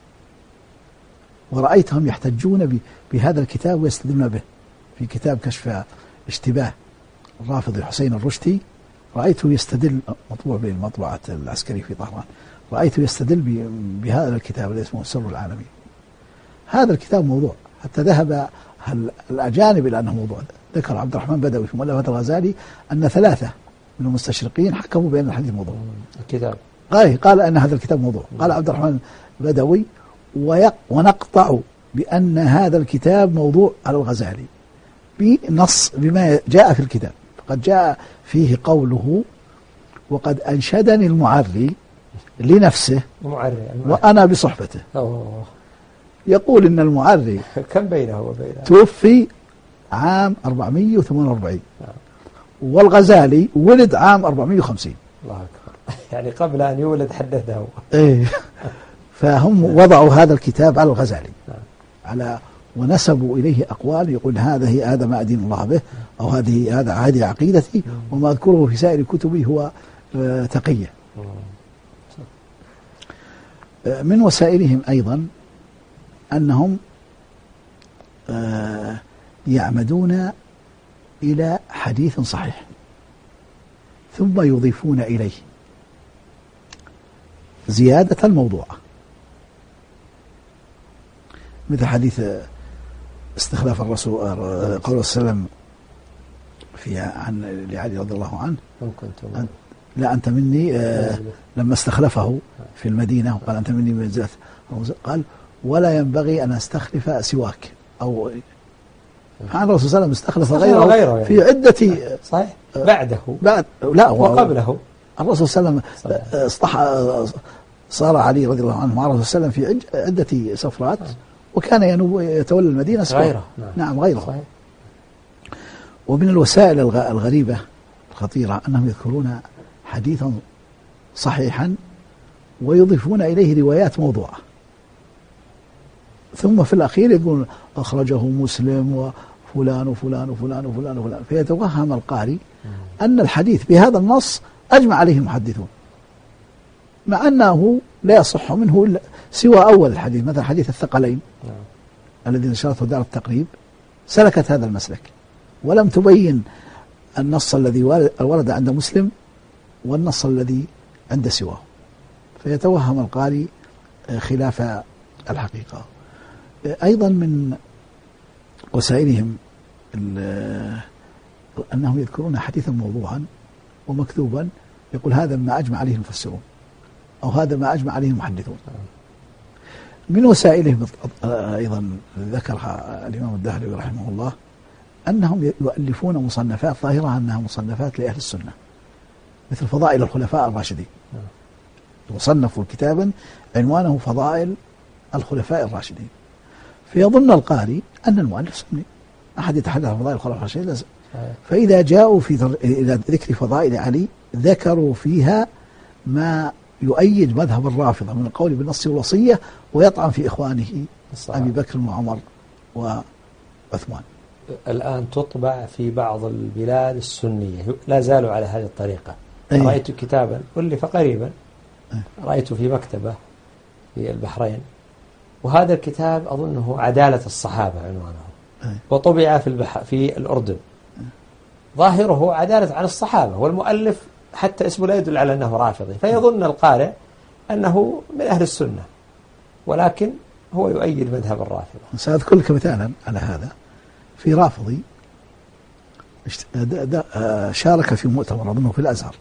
ورأيتهم يحتجون بهذا الكتاب ويستدلون به. في كتاب كشف اشتباه الرافضي حسين الرشدي رأيته يستدل، مطبوع بالمطبعة العسكري في طهران، رأيته يستدل بهذا الكتاب الذي اسمه سر العالمين. هذا الكتاب موضوع، حتى ذهب الأجانب إلى أنه موضوع. ذكر عبد الرحمن بدوي في مؤلفات الغزالي أن 3 من المستشرقين حكموا بأن الحديث موضوع. الكتاب قال أن هذا الكتاب موضوع. قال عبد الرحمن بدوي: ونقطع بأن هذا الكتاب موضوع على الغزالي بنص بما جاء في الكتاب، فقد جاء فيه قوله: وقد أنشدني المعري لنفسه وأنا بصحبته. يقول إن المعري كم بينه وبينه توفي عام 448 والغزالي ولد عام 450. الله أكبر، يعني قبل أن يولد حدثه. فهم وضعوا هذا الكتاب على الغزالي على ونسبوا إليه أقوال، يقول هذا ما أدين الله به، أو هذه عقيدتي، وما أذكره في سائر كتبي هو تقية. من وسائلهم أيضا أنهم يعمدون إلى حديث صحيح ثم يضيفون إليه زيادة الموضوعة، مثل حديث استخلاف الرسول قول وسلم عن لعلي رضي الله عنه: لا أنت مني، لما استخلفه في المدينة وقال أنت مني بمنزلة، قال: ولا ينبغي أن أستخلف سواك. أو عن الرسول صلى الله عليه وسلم استخلف غيره يعني. في عدة صحيح بعد وقبله. الرسول صلى الله عليه وسلم صار علي رضي الله عنه مع الرسول صلى الله عليه وسلم في عدة سفرات، وكان يتولى المدينة غيره. نعم غيره. صحيح. ومن الوسائل الغريبة الخطيرة أنهم يذكرون حديثا صحيحا ويضيفون إليه روايات موضوعة، ثم في الأخير يقول أخرجه مسلم وفلان وفلان وفلان وفلان وفلان، فيتوهم القارئ أن الحديث بهذا النص أجمع عليه المحدثون، مع أنه لا يصح منه إلا سوى أول الحديث، مثل حديث الثقلين الذي نشرته دار التقريب، سلكت هذا المسلك ولم تبين النص الذي ورد عند مسلم والنص الذي عند سواه، فيتوهم القارئ خلاف الحقيقة. أيضا من وسائلهم أنهم يذكرون حديثا موضوعا ومكذوبا، يقول هذا ما أجمع عليه المفسرون، أو هذا ما أجمع عليه المحدثون. من وسائلهم أيضا ذكرها الإمام الدهلوي رحمه الله أنهم يؤلفون مصنفات ظاهرة أنها مصنفات لأهل السنة، مثل فضائل الخلفاء الراشدين، وصنفوا كتابا عنوانه فضائل الخلفاء الراشدين، فيظن القارئ أن المؤلف سني، أحد يتحدث عن فضائل الخلفاء الراشدين، فإذا جاءوا إلى ذكر فضائل علي ذكروا فيها ما يؤيد مذهب الرافضة من القول بالنص والوصية، ويطعن في إخوانه أبي بكر وعمر وعثمان. الآن تطبع في بعض البلاد السنية، لا زالوا على هذه الطريقة، رأيت كتابا ألف قريبا، رأيته في مكتبة في البحرين، وهذا الكتاب أظنه عدالة الصحابة عنوانه، وطبع في الأردن. ظاهره عدالة عن الصحابة، والمؤلف حتى اسمه لا يدل على أنه رافضي، فيظن القارئ أنه من أهل السنة، ولكن هو يؤيد مذهب الرافضة. سأذكر لك مثالا على هذا. في رافضي شارك في مؤتمر أظنه في الأزهر،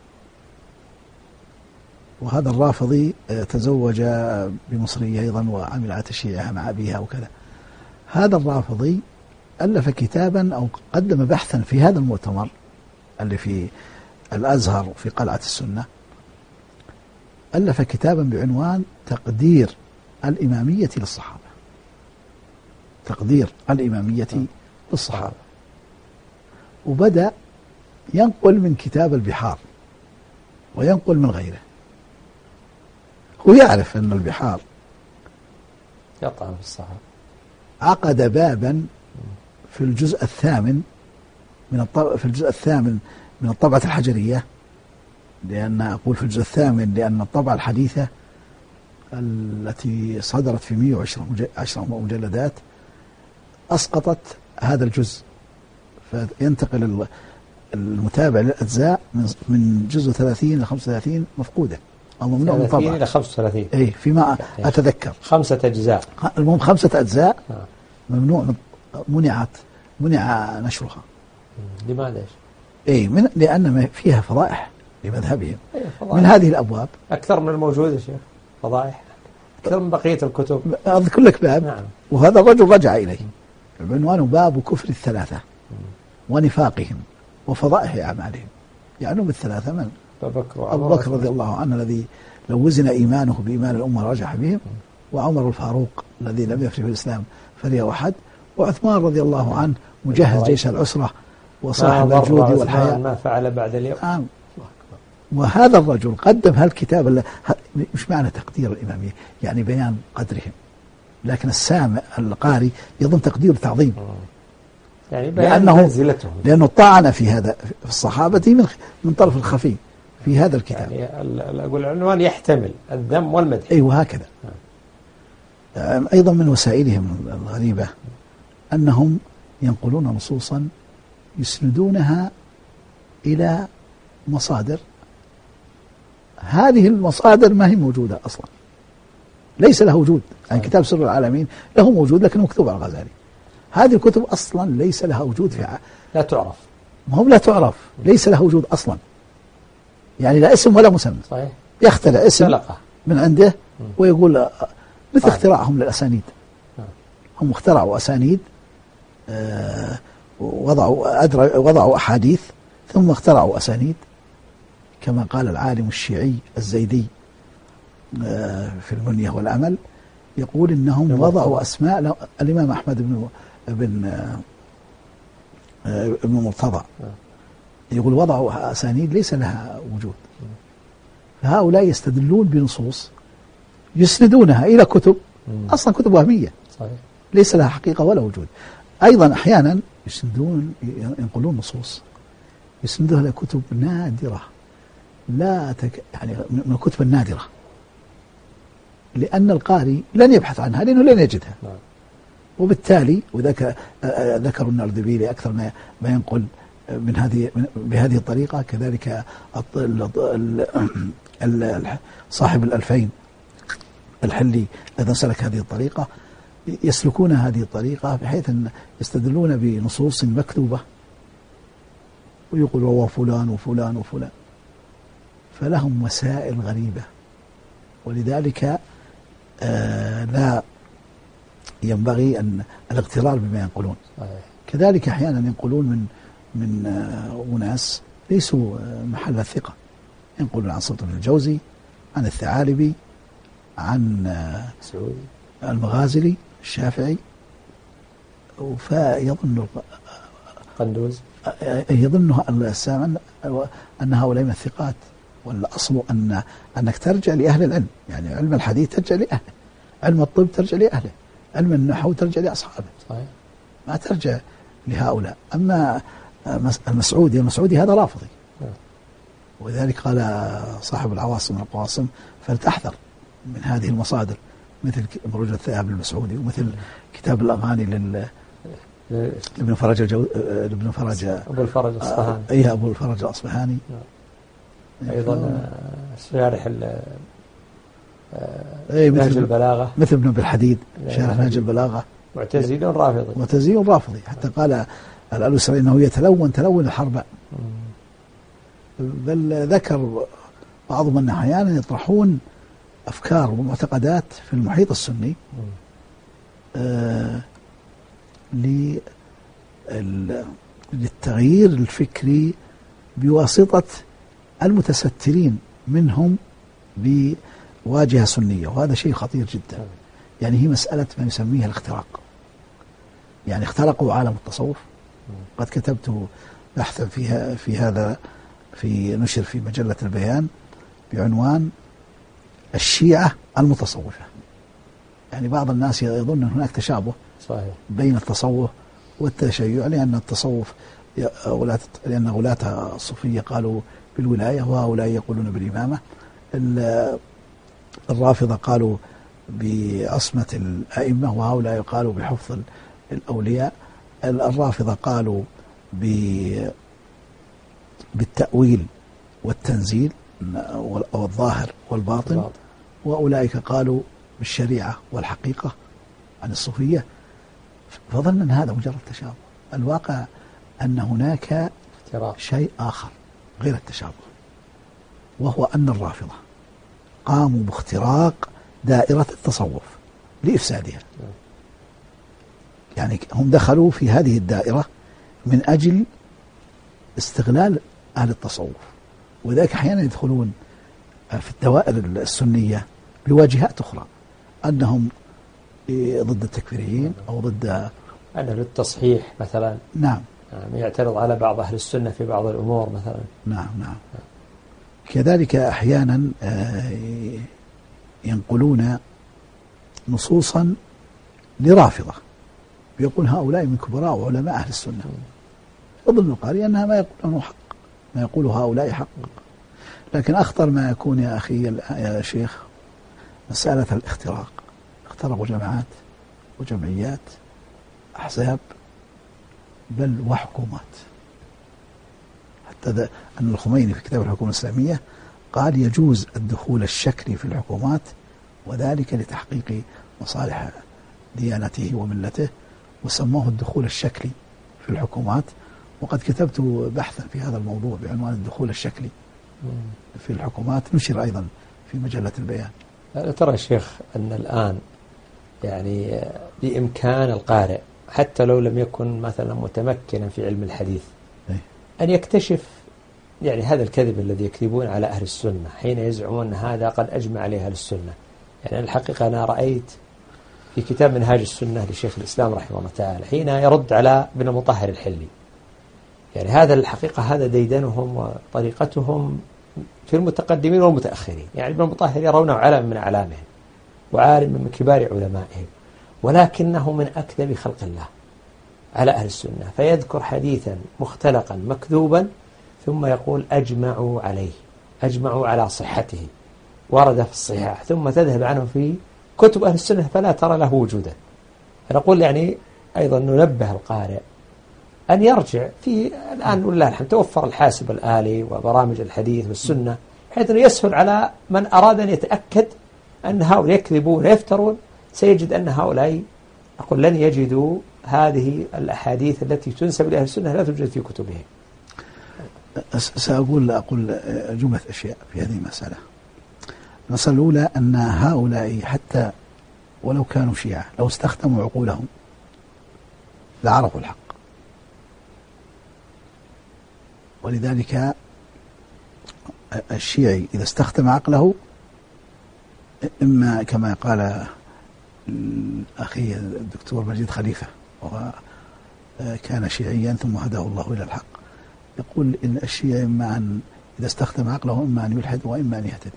وهذا الرافضي تزوج بمصرية أيضا وعملت الشيعة مع أبيها وكذا. هذا الرافضي ألف كتابا أو قدم بحثا في هذا المؤتمر اللي في الأزهر في قلعة السنة، ألف كتابا بعنوان تقدير الإمامية للصحابة. تقدير الإمامية للصحابة. وبدأ ينقل من كتاب البحار وينقل من غيره. هو يعرف أن البحار يطعن في الصحابة. عقد بابا في الجزء الثامن من الطبعة الحجرية، لأن أقول في الجزء الثامن لأن الطبعة الحديثة التي صدرت في 110 مجلدات أسقطت هذا الجزء، فينتقل المتابع للأجزاء من جزء 30 إلى 35 مفقودة أو ممنوع من طبعه. 30 إلى 35 إيه فيما أتذكر 5 أجزاء. المهم 5 أجزاء ممنوع، منع نشرها. لماذا؟ لأن فيها فضائح لمذهبهم. من هذه الأبواب أكثر من الموجود يا شيخ، فضائح أكثر من بقية الكتب. أذكر لك باب. نعم. وهذا الرجل رجع إليه بعنوانه باب كفر الثلاثة ونفاقهم وفضائح أعمالهم. يعني بالثلاثة من؟ أبو بكر رضي الله عنه الذي لو وزن إيمانه بإيمان الأمة رجح بهم، وعمر الفاروق الذي لم يفرق في الإسلام فريق أحد، وعثمان رضي الله عنه مجهز جيش العسرة وصاحب الجود والحياة ما فعل بعد اليوم. وهذا الرجل قدم هالكتاب. مش معنى تقدير الإمامية يعني بيان قدرهم، لكن السامع القارئ يظن تقدير تعظيم، يعني بيان منزلتهم، لأنه طعن في هذا في الصحابة من طرف الخفي في هذا الكتاب. يعني أقول العنوان يحتمل الذم والمدح. وهكذا. أيضا من وسائلهم الغريبة أنهم ينقلون نصوصا يسندونها إلى مصادر، هذه المصادر ما هي موجودة أصلا، ليس لها وجود. يعني كتاب سر العالمين له وجود لكنه مكتوب على الغزالي. هذه الكتب أصلا ليس لها وجود لا تعرف. ما هو لا تعرف، ليس لها وجود أصلا، يعني لا اسم ولا مسمى. صحيح. يخترع اسم من عنده ويقول مثل اختراعهم للأسانيد. هم اخترعوا أسانيد، وضعوا أحاديث ثم اخترعوا أسانيد، كما قال العالم الشيعي الزيدي في المنية والأمل، يقول إنهم وضعوا أسماء الإمام أحمد بن مرتضى، يقول وضعوا أسانيد ليس لها وجود. فهؤلاء يستدلون بنصوص يسندونها إلى كتب أصلا كتب وهمية ليس لها حقيقة ولا وجود. أيضا أحيانا ينقلون نصوص يسندوها إلى كتب نادرة، يعني من الكتب النادرة، لأن القارئ لن يبحث عنها لأنه لن يجدها. وبالتالي وذاك ذكروا أن الأردبيلي أكثر ما ينقل بهذه الطريقة، كذلك صاحب الألفين الحلي أيضا سلك هذه الطريقة، يسلكون هذه الطريقة بحيث أن يستدلون بنصوص مكتوبة ويقول هو فلان وفلان وفلان، فلهم وسائل غريبة، ولذلك لا ينبغي أن الاغترار بما ينقلون. كذلك أحيانا ينقلون من أناس ليسوا محل الثقة، ينقلون عن سلطان الجوزي، عن الثعالبي، عن المغازلي، الشافعي، فيظن قندوز يظن السامع أن هؤلاء من الثقات، والأصل أنك ترجع لأهل العلم، يعني علم الحديث ترجع لأهله، علم الطب ترجع لأهله، علم النحو ترجع لأصحابه. صحيح. ما ترجع لهؤلاء. أما المسعودي هذا رافضي، ولذلك قال صاحب العواصم والقواصم فلتحذر من هذه المصادر، مثل مروج الذئاب المسعودي، ومثل كتاب الأغاني لابن فرج أبو الفرج الأصفهاني. أي أبو الفرج الأصفهاني. أيضا شارح نهج البلاغة، مثل ابن بالحديد شارح نهج البلاغة. معتزلي رافضي، حتى قال الألوسري إنه يتلون تلون الحرباء. بل ذكر بعضهم أن أحيانا يطرحون أفكار ومعتقدات في المحيط السني للتغيير الفكري بواسطة المتسترين منهم بواجهة سنية، وهذا شيء خطير جدا. يعني هي مسألة ما يسميها الاختراق، يعني اخترقوا عالم التصوف. قد كتبت بحثا في هذا في نشر في مجلة البيان بعنوان الشيعة المتصوفة. يعني بعض الناس يظن أن هناك تشابه صحيح بين التصوف والتشيع، لأن التصوف لأن غلاة الصوفية قالوا بالولاية وهؤلاء يقولون بالإمامة. الرافضة قالوا بعصمة الأئمة وهؤلاء قالوا بحفظ الأولياء. الرافضة قالوا بالتأويل والتنزيل والظاهر والباطن، وأولئك قالوا بالشريعة والحقيقة عن الصوفية. فظن أن هذا مجرد تشابه. الواقع أن هناك شيء آخر غير التشابه، وهو أن الرافضة قاموا باختراق دائرة التصوف لإفسادها. يعني هم دخلوا في هذه الدائرة من أجل استغلال أهل التصوف، وذلك أحيانا يدخلون في الدوائر السنية بواجهات أخرى، أنهم ضد التكفيريين أو ضد أنه للتصحيح مثلا. نعم. يعترض على بعض أهل السنة في بعض الأمور مثلا. نعم. كذلك أحيانا ينقلون نصوصا لرافضة، يقول هؤلاء من كبراء وعلماء أهل السنة، يظن القارئ أنها ما يقوله حق، ما يقوله هؤلاء حق. لكن أخطر ما يكون يا أخي يا شيخ مسألة الاختراق. اخترقوا جماعات وجمعيات، أحزاب، بل وحكومات. حتى أن الخميني في كتاب الحكومة الإسلامية قال يجوز الدخول الشكلي في الحكومات، وذلك لتحقيق مصالح ديانته وملته، وسموه الدخول الشكلي في الحكومات. وقد كتبت بحثا في هذا الموضوع بعنوان الدخول الشكلي في الحكومات، نشر أيضا في مجلة البيان. ترى يا شيخ أن الآن يعني بإمكان القارئ حتى لو لم يكن مثلا متمكنا في علم الحديث أن يكتشف يعني هذا الكذب الذي يكذبون على أهل السنة حين يزعمون أن هذا قد أجمع عليه أهل السنة. يعني الحقيقة أنا رأيت في كتاب منهاج السنة لشيخ الإسلام رحمه الله تعالى حين يرد على ابن المطهر الحلي، يعني هذا الحقيقة هذا ديدنهم وطريقتهم في المتقدمين والمتأخرين. يعني ابن المطهر يرونه علم من أعلامهم وعالم من كبار علمائهم، ولكنه من أكذب خلق الله على أهل السنة، فيذكر حديثا مختلقا مكذوبا ثم يقول أجمعوا عليه، أجمعوا على صحته، ورد في الصحاح، ثم تذهب عنه في كتب أهل السنة فلا ترى له وجودا. فنقول يعني أيضا ننبه القارئ أن يرجع في الآن والله الحمد توفر الحاسب الآلي وبرامج الحديث والسنة، حيث يسهل على من أراد أن يتأكد أن هؤلاء يكذبون ويفترون، سيجد أن هؤلاء أقول لن يجدوا هذه الأحاديث التي تنسب لأهل السنة لا توجد في كتبهم. سأقول جملة أشياء في هذه المسألة. المسألة الأولى أن هؤلاء حتى ولو كانوا شيعة لو استخدموا عقولهم لعرفوا الحق، ولذلك الشيعي إذا استخدم عقله إما كما قال أخي الدكتور مجيد خليفة وكان شيعيا ثم هداه الله إلى الحق، يقول إن الشيعي إما أن إذا استخدم عقله إما أن يلحد وإما أن يهتدي.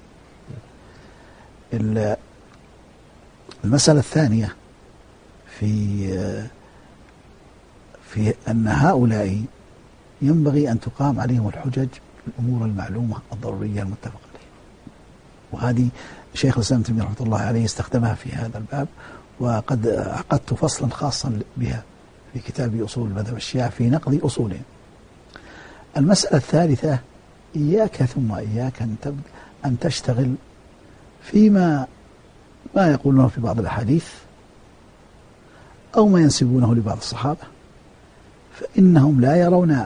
المسألة الثانية في أن هؤلاء ينبغي أن تقام عليهم الحجج الأمور المعلومة الضرورية المتفق عليها. وهذه شيخ الإسلام ابن تيمية رحمة الله عليه استخدمها في هذا الباب، وقد عقدت فصلا خاصا بها في كتاب أصول مذهب الشيعة في نقض أصولهم. المسألة الثالثة: إياك ثم إياك أن تشتغل فيما يقولونه في بعض الأحاديث أو ما ينسبونه لبعض الصحابة، فإنهم لا يرون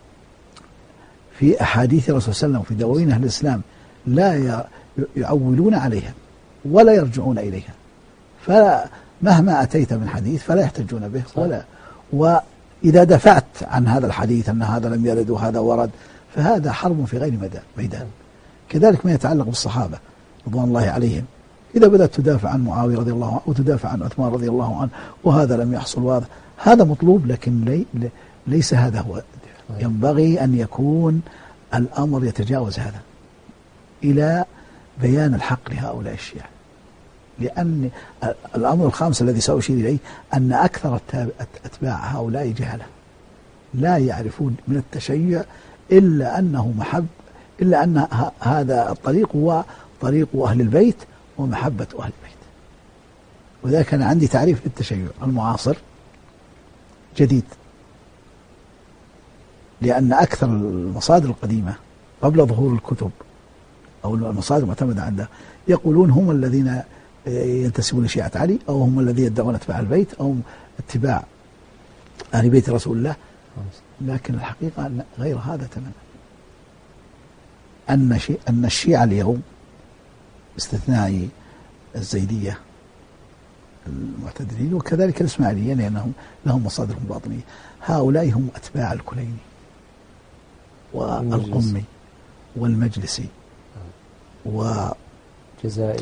في أحاديث الرسول صلى الله عليه وسلم في دواوين أهل الإسلام لا يعولون عليها ولا يرجعون إليها، فمهما أتيت من حديث فلا يحتجون به وإذا دفعت عن هذا الحديث أن هذا لم يرد وهذا ورد فهذا حرب في غير ميدان. كذلك ما يتعلق بالصحابة رضوان الله عليهم، إذا بدأت تدافع عن معاوية رضي الله عنه وتدافع عن عثمان رضي الله عنه وهذا لم يحصل وهذا، هذا مطلوب، لكن ليس هذا هو. ينبغي أن يكون الأمر يتجاوز هذا إلى بيان الحق لهؤلاء الشيعة. لأن الأمر الخامس الذي سأشير إليه أن أكثر أتباع هؤلاء جهلة لا يعرفون من التشيع إلا أن هذا الطريق هو طريق أهل البيت ومحبة أهل البيت. وذلك أنا عندي تعريف للتشيع المعاصر جديد، لأن أكثر المصادر القديمة قبل ظهور الكتب أو المصادر المعتمدة عنده يقولون هم الذين ينتسبون لشيعة علي، أو هم الذين يدعون اتباع البيت أو اتباع أهل بيت رسول الله. لكن الحقيقة غير هذا تماما. أن الشيعة اليوم باستثناء الزيدية المعتدلين وكذلك الإسماعيليين لأنهم لهم مصادرهم باطنية، هؤلاء هم أتباع الكليني والقمي والمجلسي والجزائري،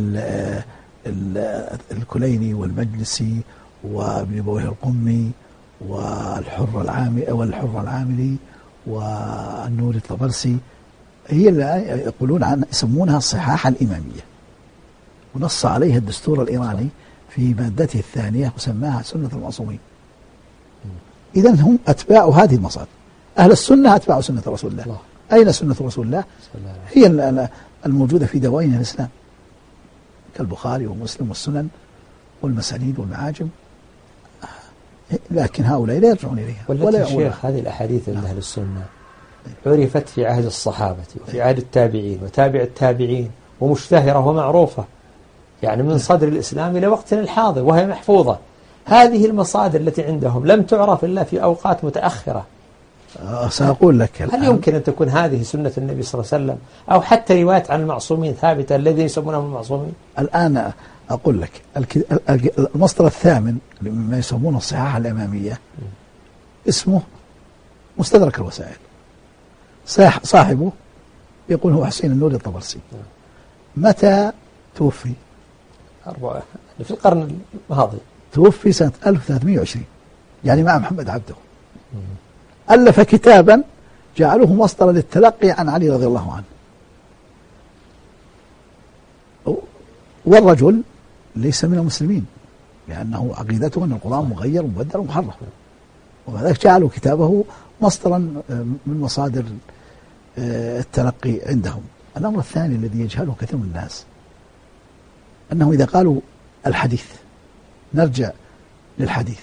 الكليني والمجلسي وابن بويه القمي والحر العاملي والنور الطبرسي، هي اللي يقولون يسمونها الصحاح الإمامية، ونص عليها الدستور الإيراني في مادته الثانية وسماها سنة المعصومين. إذن هم أتباع هذه المصادر. أهل السنة أتباع سنة رسول الله. أين سنة رسول الله؟ هي الموجودة في دواوين الإسلام كالبخاري ومسلم والسنن والمسانيد والمعاجم، لكن هؤلاء لا يرجعون إليها ولا يقولون. هذه الأحاديث عند أهل السنة عرفت في عهد الصحابة وفي عهد التابعين وتابع التابعين ومشتهرة ومعروفة، يعني من صدر الإسلام إلى وقتنا الحاضر وهي محفوظة. هذه المصادر التي عندهم لم تعرف إلا في أوقات متأخرة. سأقول لك هل يمكن أن تكون هذه سنة النبي صلى الله عليه وسلم أو حتى روايات عن المعصومين ثابتة الذين يسمونهم المعصومين؟ الآن أقول لك المصدر الثامن مما يسمونه الصحاح الإمامية اسمه مستدرك الوسائل، صاحبه يقول هو حسين النوري الطبرسي. متى توفي؟ في القرن الماضي، توفي سنة 1320، يعني مع محمد عبده. ألف كتابا جعلوه مصدرا للتلقي عن علي رضي الله عنه، والرجل ليس من المسلمين لأنه عقيدته أن القرآن مغير ومبدل ومحرف، ومع ذلك جعلوا كتابه مصدرا من مصادر التلقي عندهم. الأمر الثاني الذي يجهله كثير من الناس أنه إذا قالوا الحديث نرجع للحديث،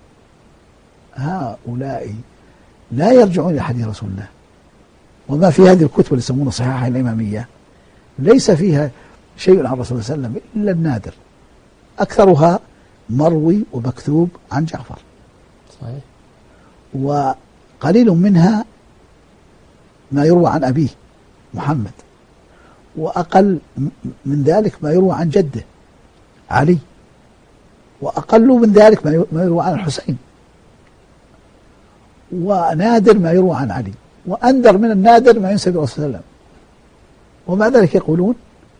هؤلاء لا يرجعون إلى حديث رسول الله. وما في هذه الكتب اللي يسمونها صحاح الإمامية ليس فيها شيء عن رسول الله صلى الله عليه وسلم إلا النادر، أكثرها مروي ومكتوب عن جعفر، صحيح، وقليل منها ما يروى عن أبيه محمد، وأقل من ذلك ما يروى عن جده علي، وأقل من ذلك ما يروى عن الحسين، ونادر ما يروى عن علي، وأندر من النادر ما ينسب الرسول صلى الله عليه وسلم. ومع ذلك يقولون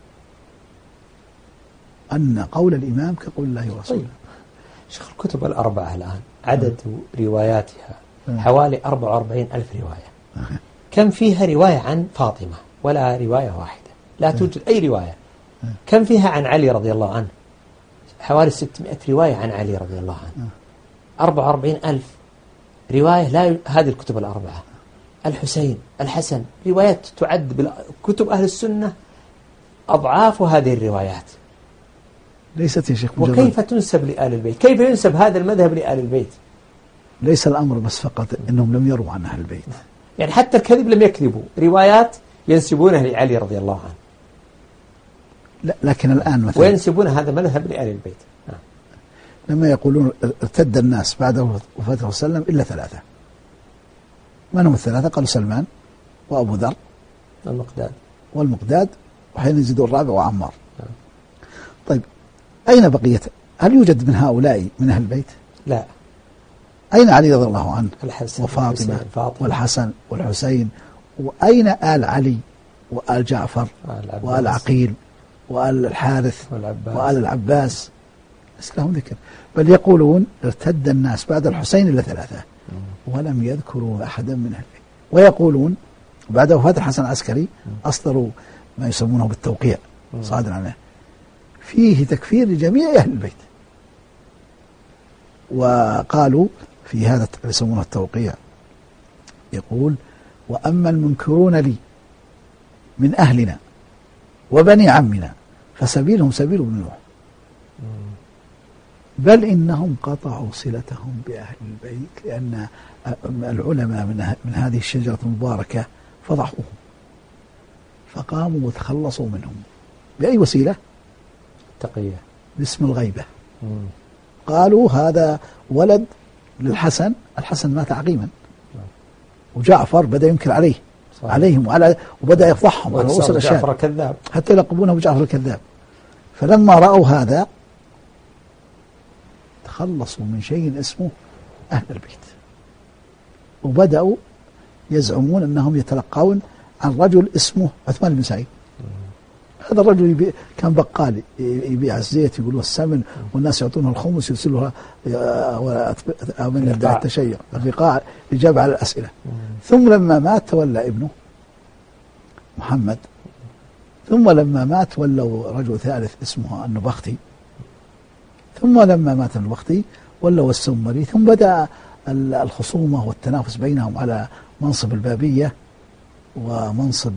أن قول الإمام كقول الله ورسوله. طيب. شيخ، الكتب الأربعة الآن عدد رواياتها حوالي 44,000 رواية. كم فيها رواية عن فاطمة؟ ولا رواية واحدة، لا توجد أي رواية. كم فيها عن علي رضي الله عنه؟ حوالي 600 رواية عن علي رضي الله عنه. 44,000 رواية. لا هذه الكتب الأربعة الحسين الحسن، روايات تعد بكتب أهل السنة أضعاف هذه الروايات. ليست يا شيخ مجرد. وكيف تنسب لآل البيت؟ كيف ينسب هذا المذهب لآل البيت؟ ليس الأمر بس فقط أنهم لم يروا عن أهل البيت، يعني حتى الكذب لم يكذبوا، روايات ينسبونها لعلي رضي الله عنه. لا، لكن الآن مثلا وينسبون هذا مذهب لآل البيت. لما يقولون ارتد الناس بعد وفاة الرسول صلى الله عليه وسلم إلا ثلاثة. من هم الثلاثة؟ قالوا سلمان وأبو ذر والمقداد وحين يزيدوا الرابع وعمار. طيب أين بقية؟ هل يوجد من هؤلاء من أهل البيت؟ لا. أين علي رضي الله عنه الحسن وفاطمة والحسن والحسين؟ وأين آل علي وآل جعفر وآل عقيل وآل الحارث وآل العباس؟ ليس لهم ذكر، بل يقولون ارتد الناس بعد الحسين إلا ثلاثة ولم يذكروا أحدا من أهل البيت. ويقولون بعد وفاة الحسن العسكري أصدروا ما يسمونه بالتوقيع صادر عنه فيه تكفير لجميع أهل البيت، وقالوا في هذا يسمونه التوقيع يقول: وأما المنكرون لي من أهلنا وبني عمنا فسبيلهم سبيل ابن نوح، بل إنهم قطعوا صلتهم بأهل البيت لأن العلماء من هذه الشجرة المباركة فضحوهم فقاموا وتخلصوا منهم بأي وسيلة؟ تقية، باسم الغيبة. قالوا هذا ولد للحسن، الحسن مات عقيما، وجعفر بدأ ينكر عليهم وبدأ يفضحهم على رؤوس الأشهاد جعفر كذاب حتى يلقبونه بجعفر الكذاب. فلما رأوا هذا تخلصوا من شيء اسمه أهل البيت، وبدأوا يزعمون أنهم يتلقون عن رجل اسمه عثمان بن سعيد. هذا الرجل كان بقال يبيع الزيت يقولوا السمن، والناس يعطونه الخمس يرسلها من يدعي التشيع الرقاع إجابة على الأسئلة. ثم لما مات تولى ابنه محمد، ثم لما مات ولوا رجل ثالث اسمه النبختي، ثم لما مات النبختي ولوا السمري، ثم بدأ الخصومة والتنافس بينهم على منصب البابية ومنصب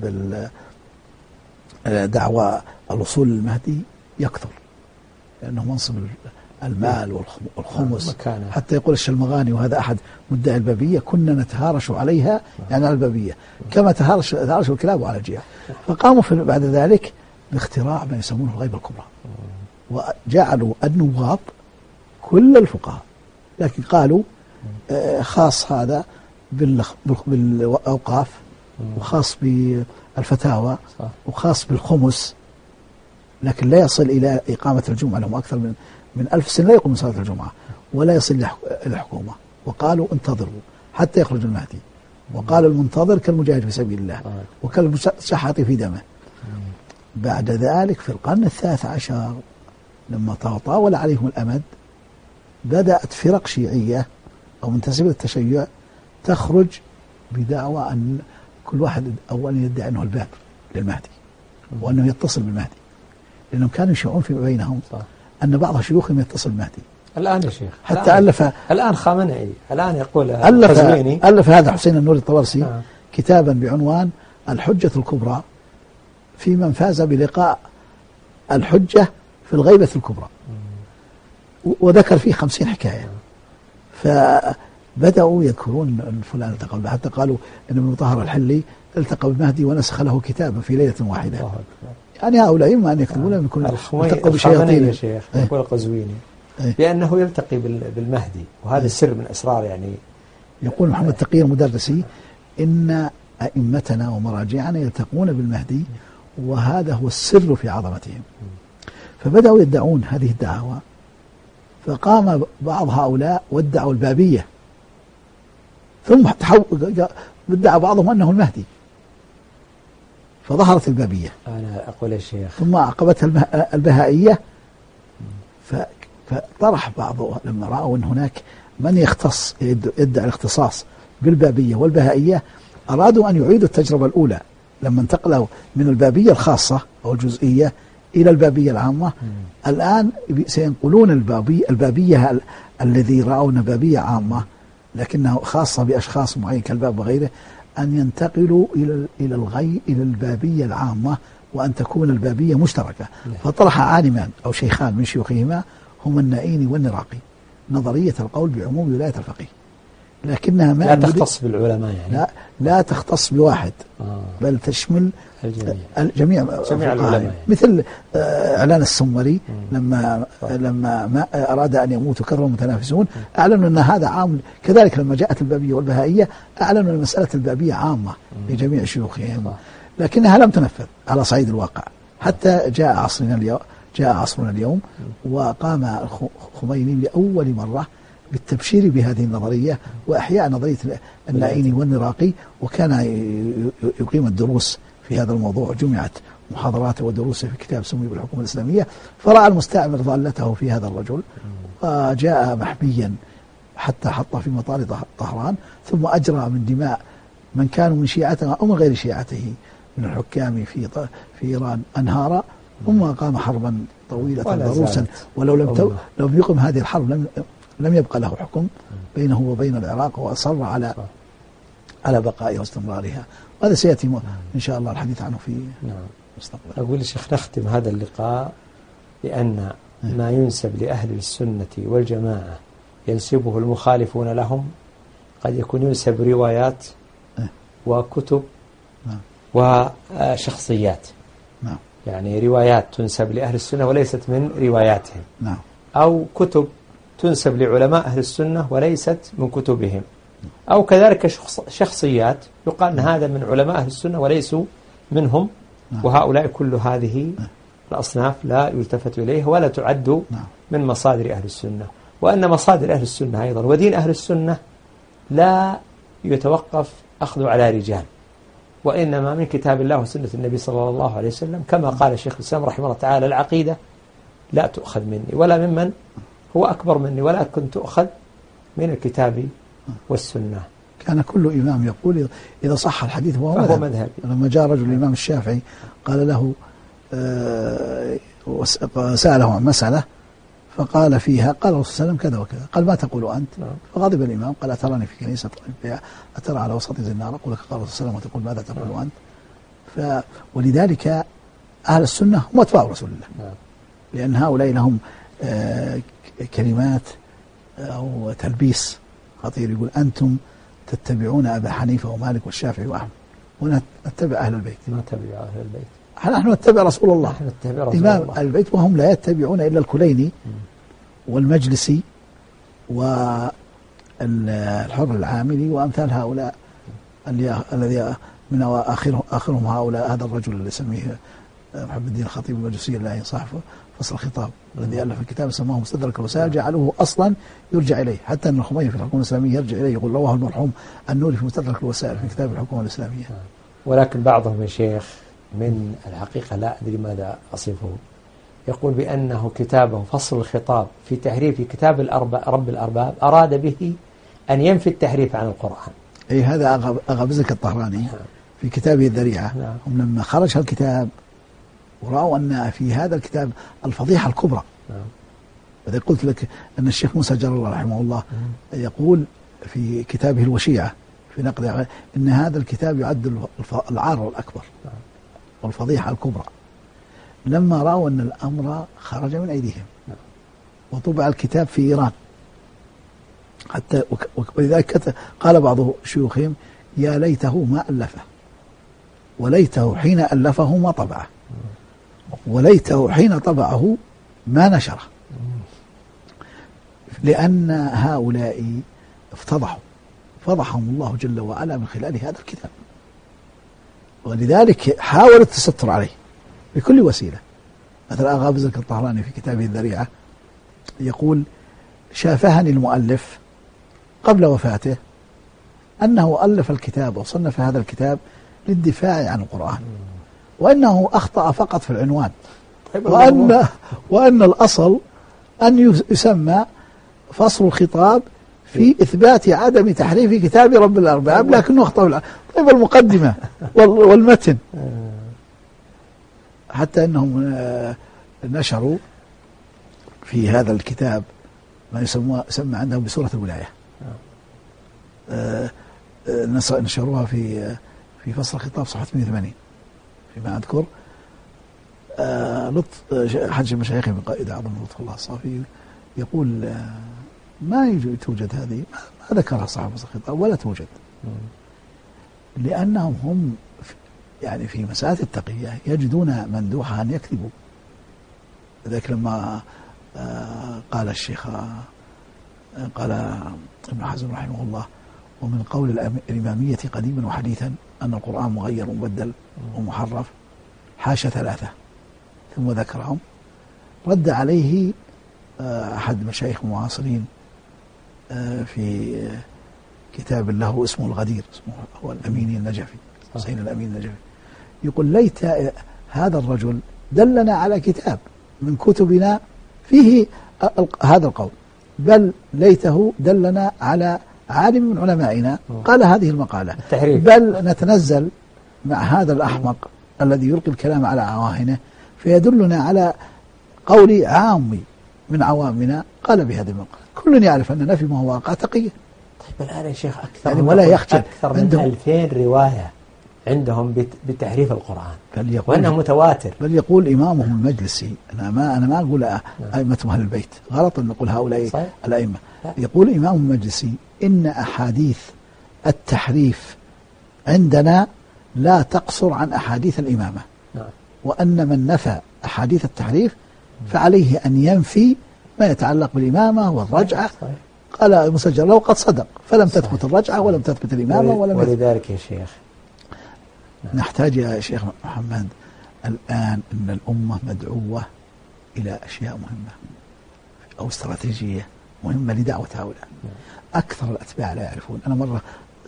دعوى الوصول للمهدي يكثر، لأنه منصب المال والخمس، حتى يقول الشلمغاني وهذا أحد مدعي البابية: كنا نتهارش عليها يعني على البابية كما تهارش الكلاب على الجياع. فقاموا بعد ذلك باختراع ما يسمونه الغيبة الكبرى، وجعلوا النواب كل الفقهاء، لكن قالوا خاص هذا بالأوقاف، وخاص بالفتاوى، وخاص بالخمس، لكن لا يصل إلى إقامة الجمعة. لهم أكثر من 1000 سنة لا يقوم صلاة الجمعة ولا يصل إلى الحكومة. وقالوا انتظروا حتى يخرج المهدي، وقال المنتظر كالمجاهد في سبيل الله وكالشحاط في دمه. بعد ذلك في القرن 13 لما تطاول عليهم الأمد بدأت فرق شيعية أو منتسبة للتشيع تخرج بدعوى أن كل واحد أولا يدعي أنه الباب للمهدي وأنه يتصل بالمهدي، لأنهم كانوا يشيعون فيما بينهم أن بعض شيوخهم يتصل بالمهدي. الآن يا شيخ حتى الآن خامنئي الآن يقول ألف هذا حسين النوري الطبرسي كتابا بعنوان الحجة الكبرى في من فاز بلقاء الحجة في الغيبة الكبرى، وذكر فيه 50 حكاية. فبدأوا يذكرون أن فلان التقى، حتى قالوا أن ابن مطهر الحلي التقى بالمهدي ونسخ له كتابا في ليلة واحدة. يعني هؤلاء إما أن يكتبون أن يكونوا التقوا بشياطين. يا شيخ يقول القزويني بأنه يلتقي بالمهدي، وهذا السر من أسرار. يعني يقول محمد تقي المدرسي إن أئمتنا ومراجعنا يلتقون بالمهدي، وهذا هو السر في عظمتهم. فبدأوا يدعون هذه الدعوة، فقام بعض هؤلاء وادعوا البابية، ثم ادعى بعضهم أنه المهدي، فظهرت البابية. أنا أقول يا شيخ ثم عقبتها البهائية، فطرح بعضهم لما رأوا أن هناك من يختص يدعي الاختصاص بالبابية والبهائية، أرادوا أن يعيدوا التجربة الأولى لما انتقلوا من البابية الخاصة أو الجزئية إلى البابية العامة. الآن سينقلون البابية الذي رأوا بابية عامة لكنها خاصة بأشخاص معين كالباب وغيره، أن ينتقلوا إلى البابية العامة، وأن تكون البابية مشتركة. فطرح عالمان أو شيخان من شيوخهما هما النائيني والنراقي نظرية القول بعموم ولاية الفقيه، لكنها ما لا تختص بالعلماء يعني، لا تختص بواحد، بل تشمل جميع العلماء يعني. مثل إعلان السمري لما ما أراد أن يموت كرر المتنافسون أعلنوا أن هذا عام. كذلك لما جاءت البابية والبهائية أعلنوا أن مسألة البابية عامة لجميع شيوخهم، لكنها لم تنفذ على صعيد الواقع حتى جاء عصرنا اليوم، وقام خميني لأول مرة بالتبشير بهذه النظرية وإحياء نظرية النائيني والنراقي، وكان يقيم الدروس في هذا الموضوع، جمعت محاضراته ودروسه في كتاب سمي بالحكومة الإسلامية. فرأى المستعمر ضالته في هذا الرجل وجاء محميا حتى حط في مطار طهران، ثم أجرى من دماء من كانوا من شيعته أو من غير شيعته من الحكام في إيران أنهارا، ثم قام حربا طويلة ضروسا، ولو لم يقم هذه الحرب لم يبقى له حكم بينه وبين العراق، وأصر على بقائها واستمرارها. وهذا سيأتي إن شاء الله الحديث عنه في المستقبل. أقول الشيخ نختم هذا اللقاء بأن ما ينسب لأهل السنة والجماعة ينسبه المخالفون لهم قد يكون ينسب روايات وكتب وشخصيات، يعني روايات تنسب لأهل السنة وليست من رواياتهم، أو كتب تنسب لعلماء أهل السنة وليست من كتبهم، أو كذلك شخصيات يقال أن هذا من علماء أهل السنة وليسوا منهم، وهؤلاء كل هذه الأصناف لا يلتفت إليها ولا تعد من مصادر أهل السنة. وأن مصادر أهل السنة أيضا ودين أهل السنة لا يتوقف أخذ على رجال، وإنما من كتاب الله وسنة النبي صلى الله عليه وسلم، كما قال الشيخ الإسلام رحمه الله تعالى: العقيدة لا تؤخذ مني ولا ممن هو أكبر مني، ولكن تؤخذ من الكتاب والسنة. كان كل إمام يقول إذا صح الحديث فهو مذهبي. لما جاء رجل الإمام الشافعي قال له سأله عن مسألة فقال فيها قال الرسول صلى الله عليه وسلم كذا وكذا، قال: ما تقول أنت؟ فغضب الإمام قال: أتراني في كنيسة أترى على وسط النار أقول لك قال الرسول صلى الله عليه وسلم وتقول ماذا تقول أنت؟ ولذلك أهل السنة هم أتباع رسول الله، لأن هؤلاء لهم كلمات أو تلبيس خطير، يقول: أنتم تتبعون أبا حنيفة ومالك والشافعي وأحمد، ونتبع أهل البيت. نتبع أهل البيت، نحن نتبع رسول الله، إمام أهل البيت، وهم لا يتبعون إلا الكليني والمجلسي والحر العاملي وأمثال هؤلاء، الذي من آخرهم هؤلاء هذا الرجل اللي يسميه محمد الدين الخطيب المجلسي الله ينصحه فصل الخطاب، الذي ألف الكتاب سماه مستدرك الوسائل، جعلوه أصلا يرجع إليه، حتى أن الخميني في الحكومة الإسلامية يرجع إليه، يقول: رواه المرحوم النوري في مستدرك الوسائل في كتاب الحكومة الإسلامية. ولكن بعضهم يا شيخ من الحقيقة لا أدري ماذا أصفه، يقول بأنه كتابه فصل الخطاب في تحريف كتاب رب الأرباب أراد به أن ينفي التحريف عن القرآن. أي هذا أغا بزك الطهراني في كتابه الذريعة. هم لما خرج الكتاب ورأوا أن في هذا الكتاب الفضيحة الكبرى. وإذا قلت لك أن الشيخ موسى جر الله رحمه الله يقول في كتابه الوشيعة في نقد أن هذا الكتاب يعد العار الأكبر والفضيحة الكبرى، لما رأوا أن الأمر خرج من أيديهم وطبع الكتاب في إيران حتى، ولذلك قال بعض شيوخهم: يا ليته ما ألفه، وليته حين ألفه ما طبعه، وليته حين طبعه ما نشره، لأن هؤلاء فضحهم الله جل وعلا من خلال هذا الكتاب، ولذلك حاول التستر عليه بكل وسيلة. مثلا أغا بزك الطهراني في كتابه الذريعة يقول: شافهني المؤلف قبل وفاته أنه ألف الكتاب وصنف هذا الكتاب للدفاع عن القرآن، وأنه أخطأ فقط في العنوان، وأن الأصل أن يسمى فصل الخطاب في إثبات عدم تحريف كتاب رب الأرباب، لكنه أخطأ. طيب المقدمة والمتن، حتى أنهم نشروا في هذا الكتاب ما يسمى عندهم بسورة الولاية، نشروها في فصل خطاب صفحة 180 فيما أذكر. حج مشايخي من قائد أعظم لطف الله الصافي يقول ما توجد هذه، ما ذكرها صاحب فصل الخطاب ولا توجد، لأنهم هم يعني في مسألة التقية يجدون مندوحة أن يكذبوا. ذلك لما قال الشيخ قال ابن حزم رحمه الله: ومن قول الإمامية قديما وحديثا أن القرآن مغير ومبدل ومحرف حاشا 3، ثم ذكرهم. رد عليه أحد مشايخ المعاصرين في كتاب له اسمه الغدير، اسمه هو الأميني النجفي، حسين الأمين النجفي، يقول: ليت هذا الرجل دلنا على كتاب من كتبنا فيه هذا القول، بل ليته دلنا على عالم من علمائنا قال هذه المقالة، بل نتنزل مع هذا الأحمق الذي يلقي الكلام على عواهنه فيدلنا على قول عامي من عوامنا قال بهذه المقالة. كل يعرف أن نفي ما هو واقع تقية. طيب الآن يا شيخ أكثر يعني ولا يخجل، أكثر من 2000 رواية عندهم بتحريف القرآن وأنه متواتر. بل يقول إمامهم المجلسي، أنا ما أقول أئمة أهل البيت، غلط أن نقول هؤلاء الأئمة. يقول إمامهم المجلسي: إن أحاديث التحريف عندنا لا تقصر عن أحاديث الإمامة، وأن من نفى أحاديث التحريف فعليه أن ينفي ما يتعلق بالإمامة والرجعة. قال مسجل لو قد صدق، فلم تثبت الرجعة ولم تثبت الإمامة ولذلك يا شيخ نحتاج يا شيخ محمد الآن أن الأمة مدعوة إلى أشياء مهمة أو استراتيجية مهمة لدعوة هؤلاء. أكثر الأتباع لا يعرفون. أنا مرة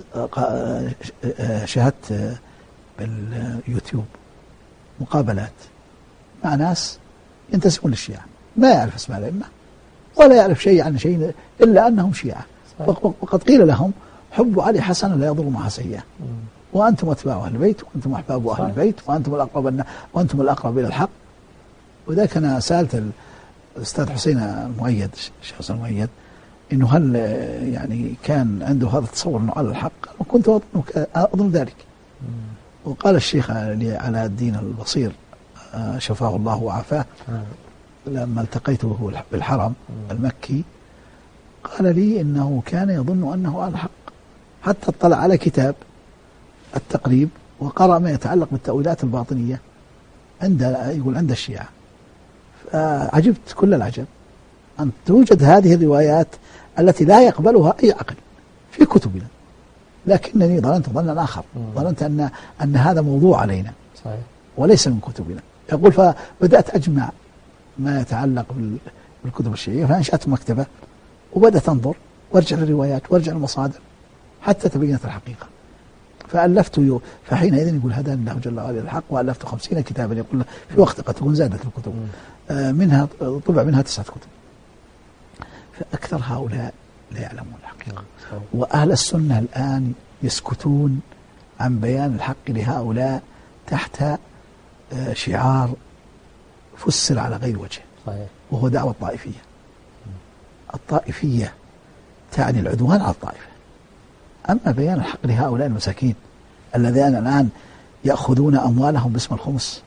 شاهدت باليوتيوب مقابلات مع ناس ينتسبون للشيعة، ما يعرف اسماء الأئمة ولا يعرف شيء عن شيء إلا أنهم شيعة، وقد قيل لهم: حب علي حسن لا يضر مع سيئة، وأنتم أتباع أهل البيت، وأنتم أحباب أهل البيت، وأنتم الأقرب إلى الحق. وذلك أنا سألت الأستاذ حسين المؤيد، الشيخ حسين المؤيد، إنه هل يعني كان عنده هذا التصور أنه على الحق؟ وكنت أظن ذلك. وقال الشيخ على الدين البصير شفاه الله وعافاه لما التقيته بالحرم المكي، قال لي إنه كان يظن أنه على الحق، حتى اطلع على كتاب التقريب وقرأ ما يتعلق بالتأويلات الباطنية عند الشيعة. عجبت كل العجب أن توجد هذه الروايات التي لا يقبلها أي عقل في كتبنا، لكنني ظننت ظنا آخر، ظننت أن هذا موضوع علينا صحيح وليس من كتبنا. يقول: فبدأت أجمع ما يتعلق بالكتب الشيعية، فأنشأت مكتبة وبدأت أنظر وارجع للروايات وارجع للمصادر حتى تبينت الحقيقة. فألفت فحينئذ يقول هداني الله جل وعلا الحق، وألفت 50 كتابا، يقول في وقت قد تكون زادت الكتب، منها طبع منها 9 كتب. فأكثر هؤلاء لا يعلمون الحقيقة، وأهل السنة الآن يسكتون عن بيان الحق لهؤلاء تحت شعار فسر على غير وجه، وهو دعوة الطائفية. الطائفية تعني العدوان على الطائفة. أما بيان الحق لهؤلاء المساكين الذين الآن يأخذون أموالهم باسم الخمس،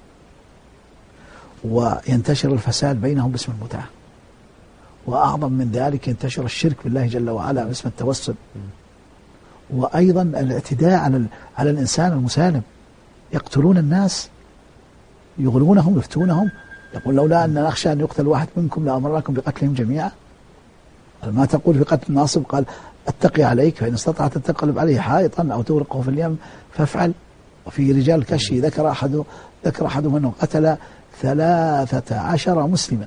وينتشر الفساد بينهم باسم المتعة، وأعظم من ذلك ينتشر الشرك بالله جل وعلا باسم التوسل، وأيضا الاعتداء على الإنسان المسالم، يقتلون الناس، يغلونهم، يفتونهم. يقول: لولا أن نخشى أن يقتل واحد منكم لأمرناكم بقتلهم جميعا. ما تقول في قتل الناصب؟ قال: اتقي عليك، فإن استطعت أن تقلب عليه حائطا أو تغرقه في اليم فافعل. وفي رجال الكشي ذكر أحدهم أنه قتل 13 مسلما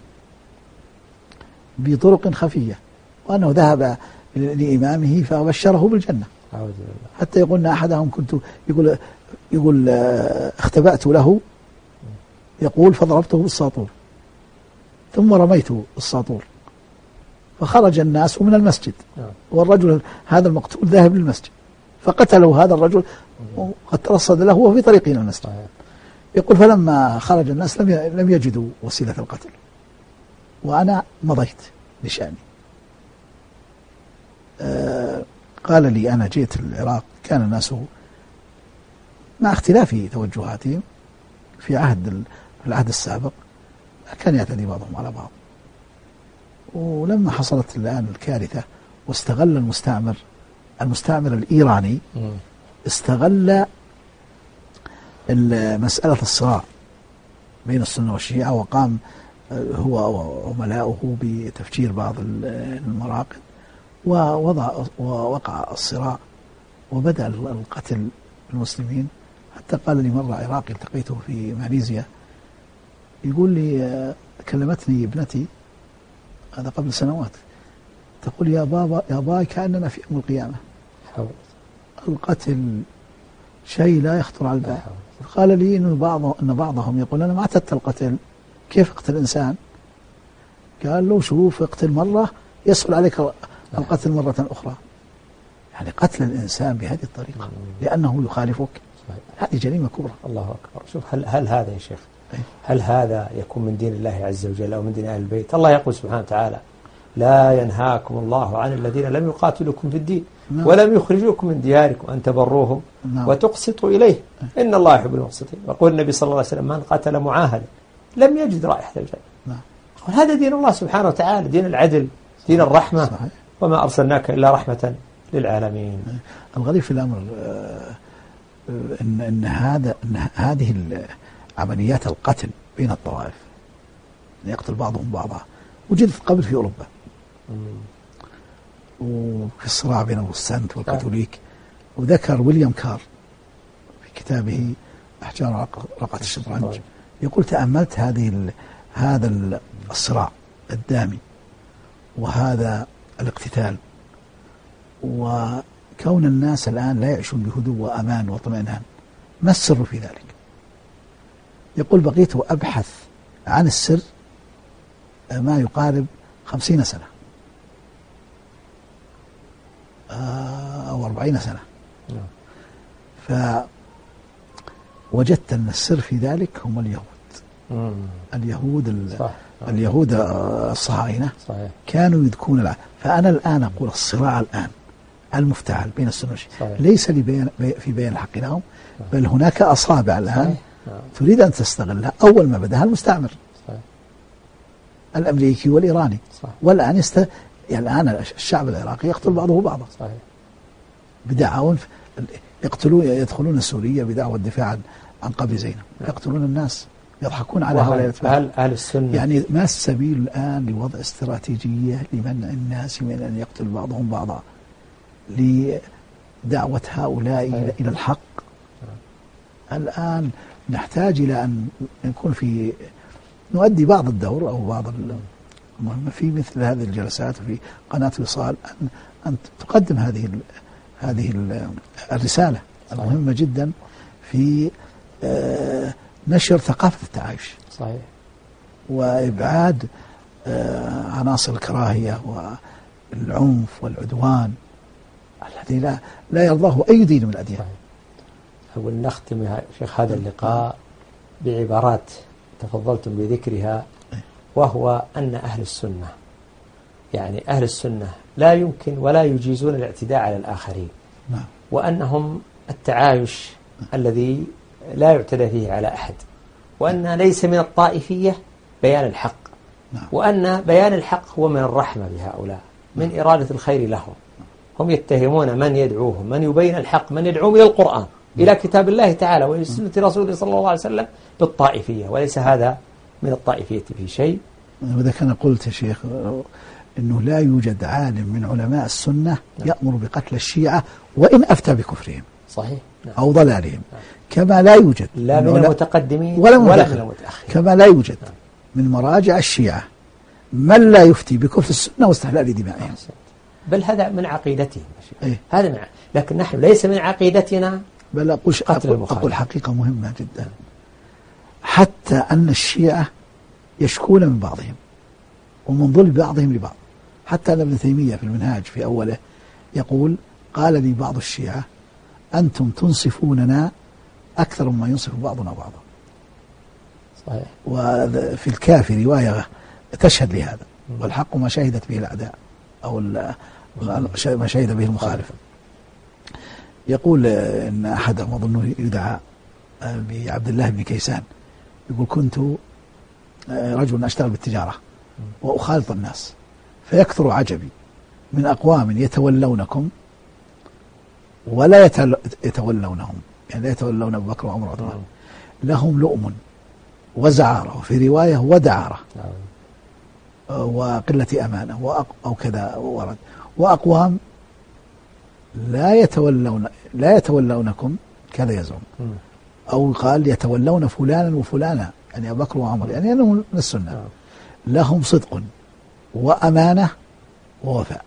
بطرق خفية، وأنه ذهب لإمامه فبشره بالجنة. حتى يقول أن أحدهم يقول اختبأت له، يقول فضربته بالساطور ثم رميته بالساطور، فخرج الناس من المسجد، والرجل هذا المقتول ذاهب للمسجد، فقتله هذا الرجل وقد ترصد له وهو في طريقه إلى المسجد. يقول: فلما خرج الناس لم يجدوا وسيلة القتل، وأنا مضيت لشأني. قال لي أنا جئت العراق، كان الناس مع اختلاف توجهاتهم في العهد السابق كان يعتدي بعضهم على بعض، ولما حصلت الآن الكارثة واستغل المستعمر الإيراني استغل مسألة الصراع بين السنة والشيعة، وقام هو وعملاؤه بتفجير بعض المراقد، ووقع الصراع وبدأ القتل المسلمين. حتى قال لي مرة عراقي التقيته في ماليزيا يقول لي كلمتني ابنتي هذا قبل سنوات، تقول يا بابا يا باي كأننا في يوم القيامة، القتل شيء لا يخطر على البال. قال لي إن بعضهم يقول أنا ما اعتدت القتل، كيف اقتل إنسان؟ قال له شوف اقتل مرة يسهل عليك القتل مرة أخرى. يعني قتل الإنسان بهذه الطريقة لأنه يخالفك هذه جريمة كبرى. الله أكبر. شوف هل هذا يا شيخ هل هذا يكون من دين الله عز وجل أو من دين أهل البيت؟ الله يقول سبحانه وتعالى لا ينهاكم الله عن الذين لم يقاتلوكم في الدين ولم يخرجوكم من دياركم أن تبروهم وتقسطوا إليه إن الله يحب المقسطين. وقال النبي صلى الله عليه وسلم من قتل معاهدا لم يجد رائحة الجنة. هذا دين الله سبحانه وتعالى، دين العدل، دين الرحمة. صحيح. وما أرسلناك إلا رحمة للعالمين. الغريب في الأمر إن هذه عمليات القتل بين الطوائف يقتل بعضهم بعضا وجدت قبل في أوروبا، وفي الصراع بين البروتستانت والكاثوليك. وذكر ويليام كار في كتابه أحجار رقعة الشطرنج يقول تأملت هذا الصراع الدامي وهذا الاقتتال، وكون الناس الآن لا يعيشون بهدوء وأمان واطمئنان، ما السر في ذلك؟ يقول بقيت أبحث عن السر ما يقارب 50 سنة أو 40 سنة، فوجدت أن السر في ذلك هم اليهود الصهاينة كانوا يذكون فأنا الآن أقول الصراع الآن المفتعل بين السنة والشيعة ليس في بيان الحق لهم، بل هناك أصابع الآن تريد أن تستغلها. أول ما بدأها المستعمر الأمريكي والإيراني، والآن يعني الآن الشعب العراقي يقتل بعضه بعضا بدعوى يدخلون سوريا بدعوى الدفاع عن قبر زينب، يقتلون الناس، يضحكون على هؤلاء أهل السنة. يعني ما السبيل الآن لوضع استراتيجية لمنع الناس من أن يقتل بعضهم بعضا لدعوة هؤلاء إلى الحق؟ الآن نحتاج إلى أن نكون نؤدي بعض الدور أو بعض في مثل هذه الجلسات في قناة وصال أن تقدم هذه الرسالة المهمة جدا في نشر ثقافة التعايش. صحيح. وإبعاد عناصر الكراهية والعنف والعدوان الذي لا يرضاه أي دين من الأديان. أقول نختم يا شيخ هذا اللقاء بعبارات تفضلتم بذكرها، وهو أن أهل السنة يعني أهل السنة لا يمكن ولا يجيزون الاعتداء على الآخرين، وأنهم التعايش الذي لا يعتدى فيه على أحد، وأن ليس من الطائفية بيان الحق، وأن بيان الحق هو من الرحمة بهؤلاء، من إرادة الخير لهم. هم يتهمون من يدعوهم، من يبين الحق، من يدعوهم إلى القرآن، إلى كتاب الله تعالى وإلى سنة رسوله صلى الله عليه وسلم بالطائفية، وليس هذا من الطائفية في شيء. وإذا كان قلت يا شيخ أنه لا يوجد عالم من علماء السنة يأمر بقتل الشيعة وإن أفتى بكفرهم. صحيح. أو ضلالهم. كما لا يوجد لا من المتقدمين ولا من المتأخرين، كما لا يوجد من مراجع الشيعة من لا يفتي بكفر السنة واستحلال دمائهم، بل هذا من عقيدتهم. هذا لكن نحن ليس من عقيدتنا. بل أقول حقيقة مهمة جدا، حتى أن الشيعة يشكون من بعضهم ومن ظلم بعضهم لبعض. حتى أن ابن تيمية في المنهاج في أوله يقول قال لي بعض الشيعة أنتم تنصفوننا أكثر مما ينصف بعضنا بعضا. صحيح. وفي الكافي رواية تشهد لهذا، والحق ما شهدت به الأعداء أو ما شهد به المخالف. يقول إن أحدهم أظنه يدعى بعبد الله بن كيسان، يقول كنت رجل أشتغل بالتجارة وأخالط الناس، فيكثر عجبي من أقوام يتولونكم ولا يتولونهم، يعني لا يتولون أبو بكر وعمر وعثمان، لهم لؤم وزعارة، وفي رواية ودعارة وقلة أمانة أو كذا ورد، وأقوام لا يتولونكم كذا يزعم، أو قال يتولون فلانا وفلانا، يعني أبو بكر وعمر، يعني أنهم من السنة، لهم صدق وأمانة ووفاء.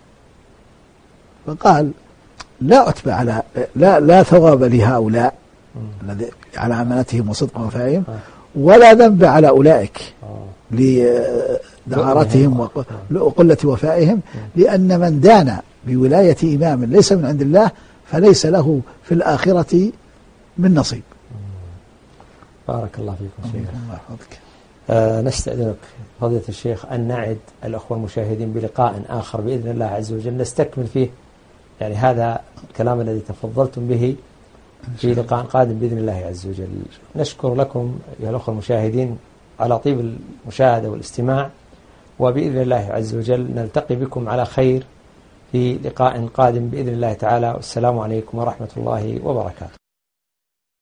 فقال لا أتبع على لا ثواب لهؤلاء الذي على أمانتهم وصدق ووفائهم، ولا ذنب على أولئك لدعارتهم وقلة وفائهم، لأن من دان بولاية إمام ليس من عند الله فليس له في الآخرة من نصيب. بارك الله فيكم شيخ. نستأذنك فضيلة الشيخ أن نعد الأخوة المشاهدين بلقاء آخر بإذن الله عز وجل نستكمل فيه يعني هذا الكلام الذي تفضلتم به في لقاء قادم بإذن الله عز وجل. نشكر لكم يا الأخوة المشاهدين على طيب المشاهدة والاستماع، وبإذن الله عز وجل نلتقي بكم على خير في لقاء قادم بإذن الله تعالى، والسلام عليكم ورحمة الله وبركاته.